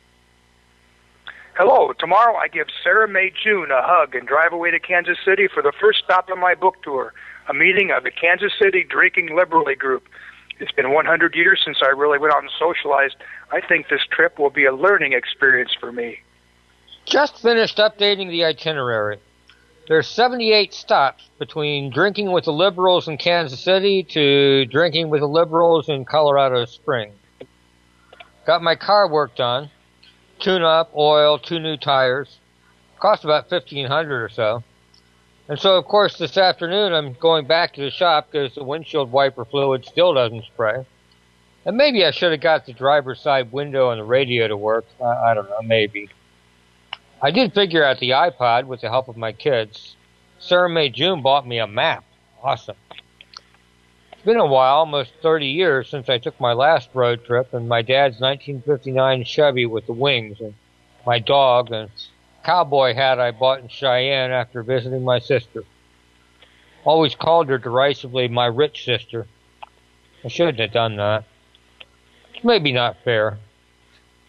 Hello, tomorrow I give Sarah Mae June a hug and drive away to Kansas City for the first stop on my book tour, a meeting of the Kansas City Drinking Liberally group. It's been one hundred years since I really went out and socialized. I think this trip will be a learning experience for me. Just finished updating the itinerary. There's seventy-eight stops between drinking with the liberals in Kansas City to drinking with the liberals in Colorado Springs. Got my car worked on. Tune-up, oil, two new tires. Cost about fifteen hundred dollars or so. And so, of course, this afternoon I'm going back to the shop because the windshield wiper fluid still doesn't spray. And maybe I should have got the driver's side window and the radio to work. I, I don't know, maybe. I did figure out the iPod with the help of my kids. Sarah Mae June bought me a map. Awesome. It's been a while, almost thirty years, since I took my last road trip, and my dad's nineteen fifty-nine Chevy with the wings, and my dog, and cowboy hat I bought in Cheyenne after visiting my sister. Always called her derisively my rich sister. I shouldn't have done that. It's maybe not fair.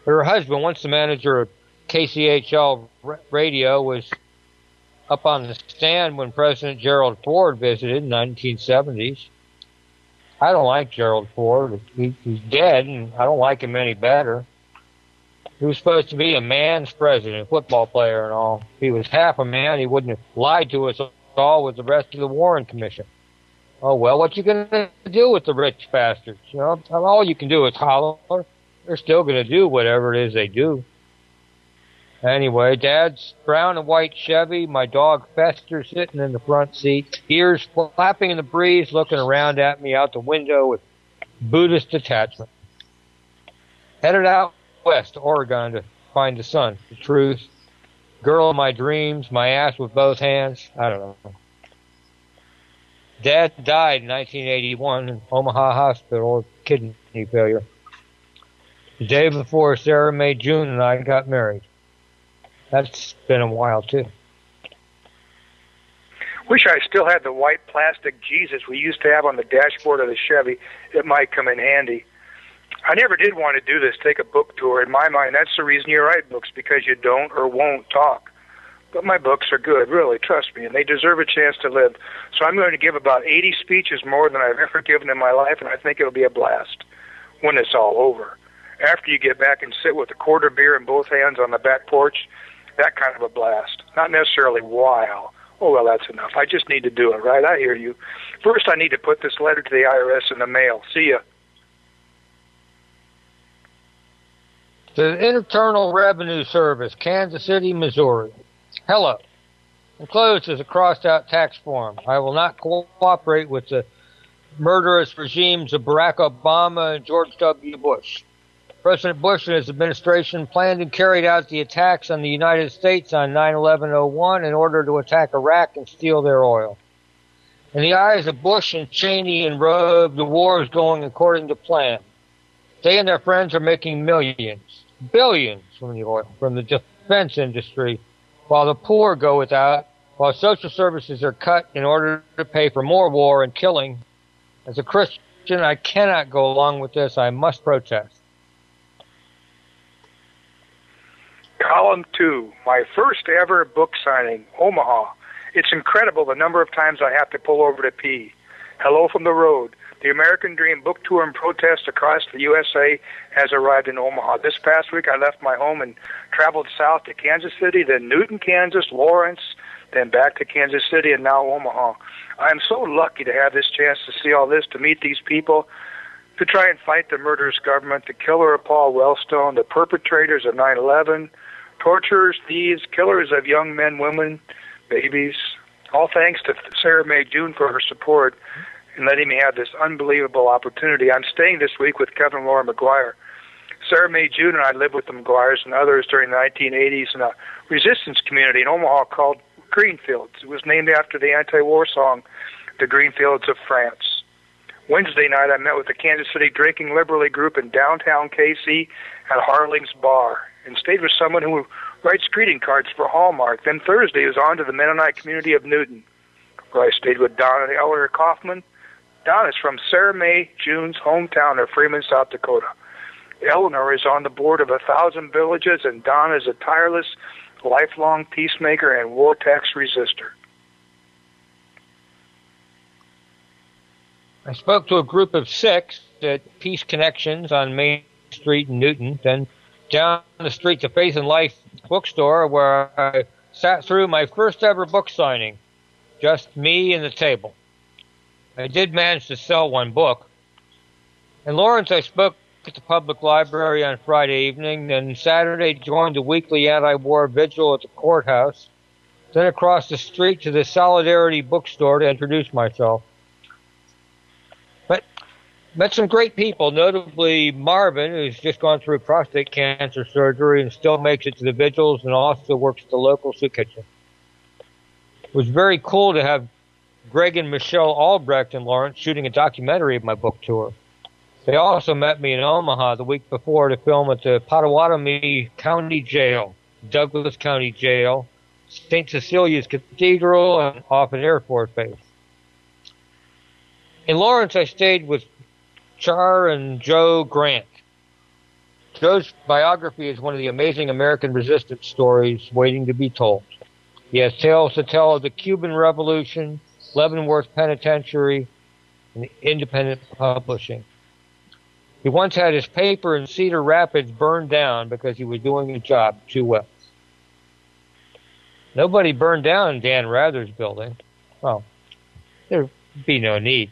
Her husband, once the manager of K C H L radio, was up on the stand when President Gerald Ford visited in the nineteen seventies. I don't like Gerald Ford. He, he's dead, and I don't like him any better. He was supposed to be a man's president, a football player and all. If he was half a man, he wouldn't have lied to us all with the rest of the Warren Commission. Oh, well, what you going to do with the rich bastards? You know, all you can do is holler. They're still going to do whatever it is they do. Anyway, Dad's brown and white Chevy, my dog Fester sitting in the front seat, ears flapping in the breeze, looking around at me out the window with Buddhist detachment. Headed out west to Oregon to find the sun, the truth, girl of my dreams, my ass with both hands. I don't know. Dad died in nineteen eighty-one in Omaha Hospital of kidney failure. The day before Sarah Mae June and I got married. That's been a while, too. Wish I still had the white plastic Jesus we used to have on the dashboard of the Chevy. It might come in handy. I never did want to do this, take a book tour. In my mind, that's the reason you write books, because you don't or won't talk. But my books are good, really, trust me, and they deserve a chance to live. So I'm going to give about eighty speeches, more than I've ever given in my life, and I think it'll be a blast when it's all over. After you get back and sit with a quart of beer in both hands on the back porch, that kind of a blast. Not necessarily while. Oh, well, that's enough. I just need to do it, right? I hear you. First, I need to put this letter to the I R S in the mail. See ya. The Internal Revenue Service, Kansas City, Missouri. Hello. Enclosed is a crossed-out tax form. I will not cooperate with the murderous regimes of Barack Obama and George W. Bush. President Bush and his administration planned and carried out the attacks on the United States on nine eleven oh one in order to attack Iraq and steal their oil. In the eyes of Bush and Cheney and Rove, the war is going according to plan. They and their friends are making millions, billions from the oil, from the defense industry, while the poor go without, while social services are cut in order to pay for more war and killing. As a Christian, I cannot go along with this. I must protest. Column two, my first ever book signing, Omaha. It's incredible the number of times I have to pull over to pee. Hello from the road. The American Dream book tour and protest across the U S A has arrived in Omaha. This past week I left my home and traveled south to Kansas City, then Newton, Kansas, Lawrence, then back to Kansas City, and now Omaha. I am so lucky to have this chance to see all this, to meet these people, to try and fight the murderous government, the killer of Paul Wellstone, the perpetrators of nine eleven, torturers, thieves, killers of young men, women, babies. All thanks to Sarah Mae June for her support in letting me have this unbelievable opportunity. I'm staying this week with Kevin and Laura McGuire. Sarah Mae June and I lived with the McGuires and others during the nineteen eighties in a resistance community in Omaha called Greenfields. It was named after the anti-war song, The Greenfields of France. Wednesday night, I met with the Kansas City Drinking Liberally group in downtown K C at Harling's Bar and stayed with someone who writes greeting cards for Hallmark. Then Thursday was on to the Mennonite community of Newton, where I stayed with Donna Elder Kaufman. Donna is from Sarah Mae June's hometown of Freeman, South Dakota. Eleanor is on the board of a thousand villages, and Donna is a tireless, lifelong peacemaker and war tax resistor. I spoke to a group of six at Peace Connections on Main Street in Newton, then down the street to Faith and Life bookstore, where I sat through my first ever book signing. Just me and the table. I did manage to sell one book. In Lawrence, I spoke at the public library on Friday evening, then Saturday joined the weekly anti-war vigil at the courthouse, then across the street to the Solidarity bookstore to introduce myself. But met some great people, notably Marvin, who's just gone through prostate cancer surgery and still makes it to the vigils and also works at the local soup kitchen. It was very cool to have Greg and Michelle Albrecht in Lawrence shooting a documentary of my book tour. They also met me in Omaha the week before to film at the Pottawatomie County Jail, Douglas County Jail, Saint Cecilia's Cathedral, and off at Air Force Base. In Lawrence, I stayed with Char and Joe Grant. Joe's biography is one of the amazing American resistance stories waiting to be told. He has tales to tell of the Cuban Revolution, Leavenworth Penitentiary, and independent publishing. He once had his paper in Cedar Rapids burned down because he was doing the job too well. Nobody burned down Dan Rather's building. Well, there'd be no need.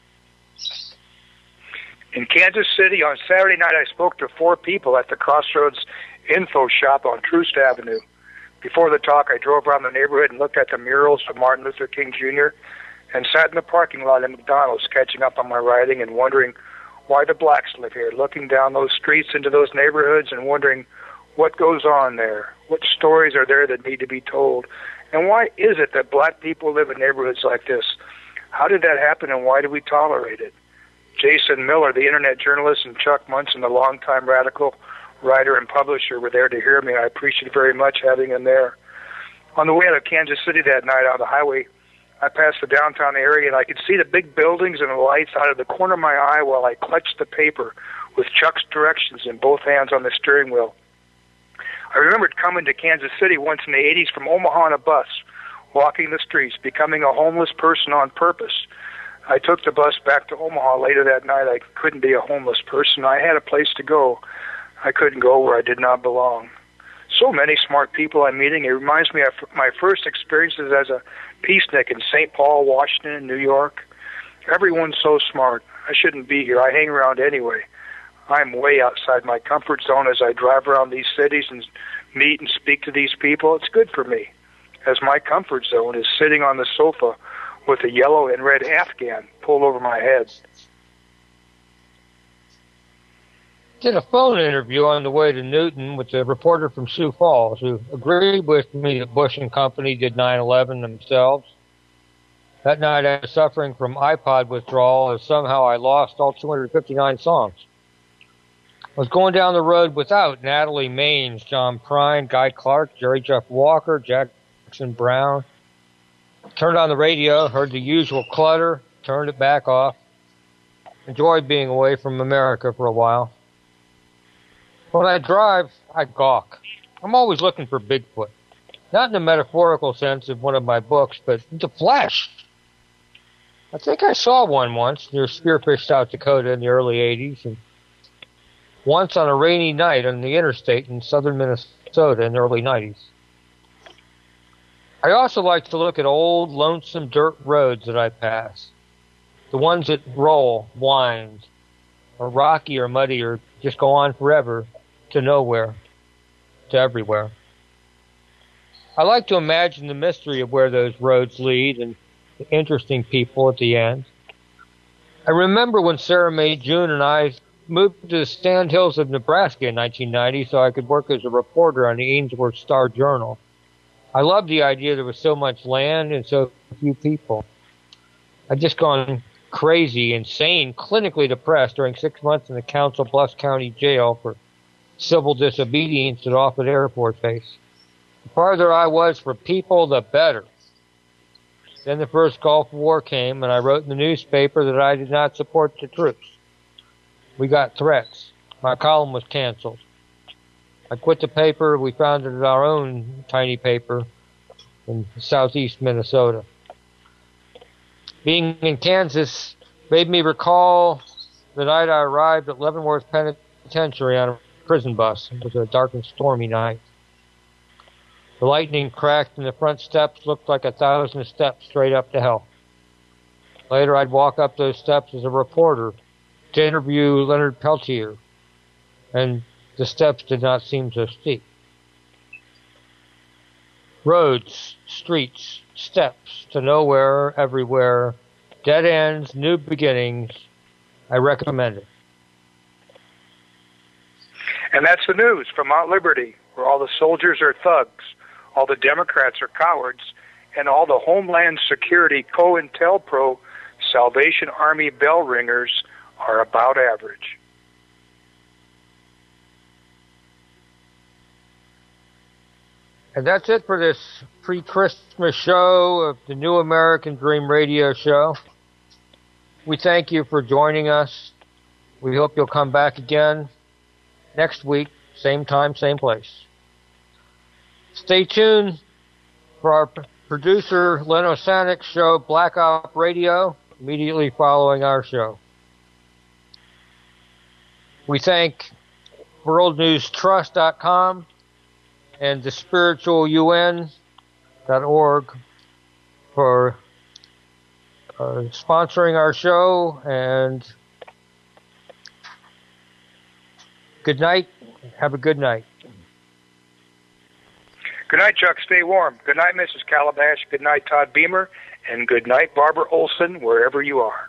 In Kansas City on Saturday night, I spoke to four people at the Crossroads Info Shop on Troost Avenue. Before the talk, I drove around the neighborhood and looked at the murals of Martin Luther King Junior and sat in the parking lot at McDonald's catching up on my writing and wondering why the blacks live here, looking down those streets into those neighborhoods and wondering what goes on there, what stories are there that need to be told, and why is it that black people live in neighborhoods like this? How did that happen, and why do we tolerate it? Jason Miller, the internet journalist, and Chuck Munson, the longtime radical writer and publisher, were there to hear me. I appreciate very much having them there. On the way out of Kansas City that night on the highway, I passed the downtown area, and I could see the big buildings and the lights out of the corner of my eye while I clutched the paper with Chuck's directions in both hands on the steering wheel. I remembered coming to Kansas City once in the eighties from Omaha on a bus, walking the streets, becoming a homeless person on purpose. I took the bus back to Omaha later that night. I couldn't be a homeless person. I had a place to go. I couldn't go where I did not belong. So many smart people I'm meeting. It reminds me of my first experiences as a peacenik in Saint Paul, Washington, New York. Everyone's so smart. I shouldn't be here. I hang around anyway. I'm way outside my comfort zone as I drive around these cities and meet and speak to these people. It's good for me, as my comfort zone is sitting on the sofa with a yellow and red Afghan pulled over my head. Did a phone interview on the way to Newton with a reporter from Sioux Falls who agreed with me that Bush and company did nine eleven themselves. That night I was suffering from iPod withdrawal as somehow I lost all two hundred fifty-nine songs. I was going down the road without Natalie Maines, John Prine, Guy Clark, Jerry Jeff Walker, Jackson Brown. Turned on the radio, heard the usual clutter, turned it back off. Enjoyed being away from America for a while. When I drive, I gawk. I'm always looking for Bigfoot. Not in the metaphorical sense of one of my books, but in the flesh. I think I saw one once near Spearfish, South Dakota in the early eighties, and once on a rainy night on the interstate in southern Minnesota in the early nineties. I also like to look at old, lonesome dirt roads that I pass. The ones that roll, wind, or rocky or muddy or just go on forever to nowhere, to everywhere. I like to imagine the mystery of where those roads lead and the interesting people at the end. I remember when Sarah Mae June and I moved to the Sand Hills of Nebraska in nineteen ninety so I could work as a reporter on the Ainsworth Star-Journal. I loved the idea there was so much land and so few people. I'd just gone crazy, insane, clinically depressed during six months in the Council Bluffs County Jail for civil disobedience at Offutt Air Force Base. The farther I was for people, the better. Then the first Gulf War came, and I wrote in the newspaper that I did not support the troops. We got threats. My column was canceled. I quit the paper. We founded our own tiny paper in southeast Minnesota. Being in Kansas made me recall the night I arrived at Leavenworth Penitentiary on a prison bus. It was a dark and stormy night. The lightning cracked and the front steps looked like a thousand steps straight up to hell. Later I'd walk up those steps as a reporter to interview Leonard Peltier, and the steps did not seem so steep. Roads, streets, steps to nowhere, everywhere, dead ends, new beginnings. I recommend it. And that's the news from Mount Liberty, where all the soldiers are thugs, all the Democrats are cowards, and all the Homeland Security COINTELPRO Salvation Army bell ringers are about average. And that's it for this pre-Christmas show of the New American Dream radio show. We thank you for joining us. We hope you'll come back again. next week, same time, same place. Stay tuned for our p- producer Leno Sanik's show, Black Op Radio, immediately following our show. We thank world news trust dot com and the spiritual U N dot org for uh, sponsoring our show, and good night. Have a good night. Good night, Chuck. Stay warm. Good night, Missus Calabash. Good night, Todd Beamer. And good night, Barbara Olson, wherever you are.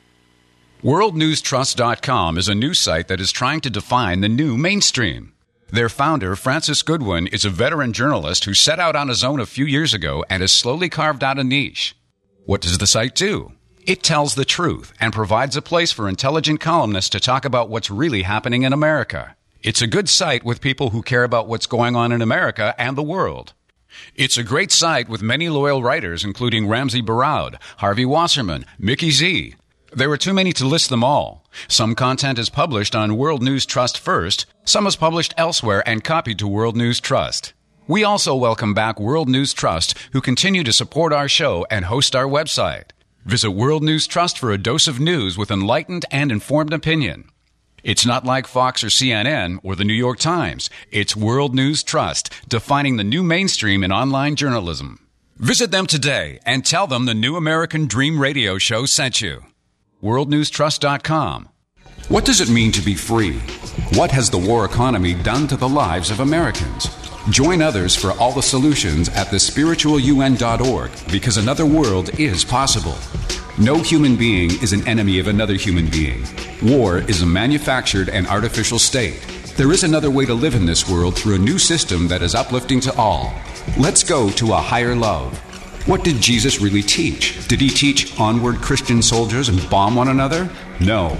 world news trust dot com is a news site that is trying to define the new mainstream. Their founder, Francis Goodwin, is a veteran journalist who set out on his own a few years ago and has slowly carved out a niche. What does the site do? It tells the truth and provides a place for intelligent columnists to talk about what's really happening in America. It's a good site with people who care about what's going on in America and the world. It's a great site with many loyal writers, including Ramsey Baraud, Harvey Wasserman, Mickey Z. There are too many to list them all. Some content is published on World News Trust first, some is published elsewhere and copied to World News Trust. We also welcome back World News Trust, who continue to support our show and host our website. Visit World News Trust for a dose of news with enlightened and informed opinion. It's not like Fox or C N N or the New York Times. It's World News Trust, defining the new mainstream in online journalism. Visit them today and tell them the New American Dream Radio Show sent you. world news trust dot com. What does it mean to be free? What has the war economy done to the lives of Americans? Join others for all the solutions at the spiritual U N dot org, because another world is possible. No human being is an enemy of another human being. War is a manufactured and artificial state. There is another way to live in this world through a new system that is uplifting to all. Let's go to a higher love. What did Jesus really teach? Did he teach onward Christian soldiers and bomb one another? No.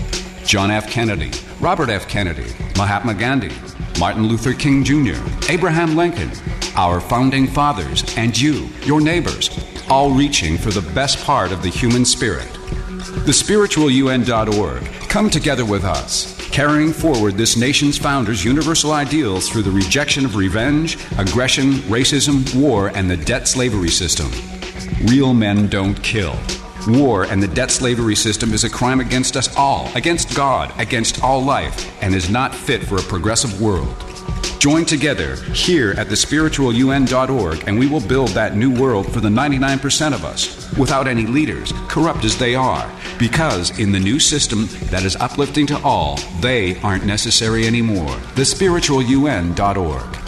John F. Kennedy, Robert F. Kennedy, Mahatma Gandhi, Martin Luther King Junior, Abraham Lincoln, our founding fathers, and you, your neighbors, all reaching for the best part of the human spirit. The spiritual U N dot org. Come together with us, carrying forward this nation's founders' universal ideals through the rejection of revenge, aggression, racism, war, and the debt slavery system. Real men don't kill. War and the debt slavery system is a crime against us all, against God, against all life, and is not fit for a progressive world. Join together here at the spiritual U N dot org, and we will build that new world for the ninety-nine percent of us, without any leaders, corrupt as they are, because in the new system that is uplifting to all, they aren't necessary anymore. the spiritual U N dot org.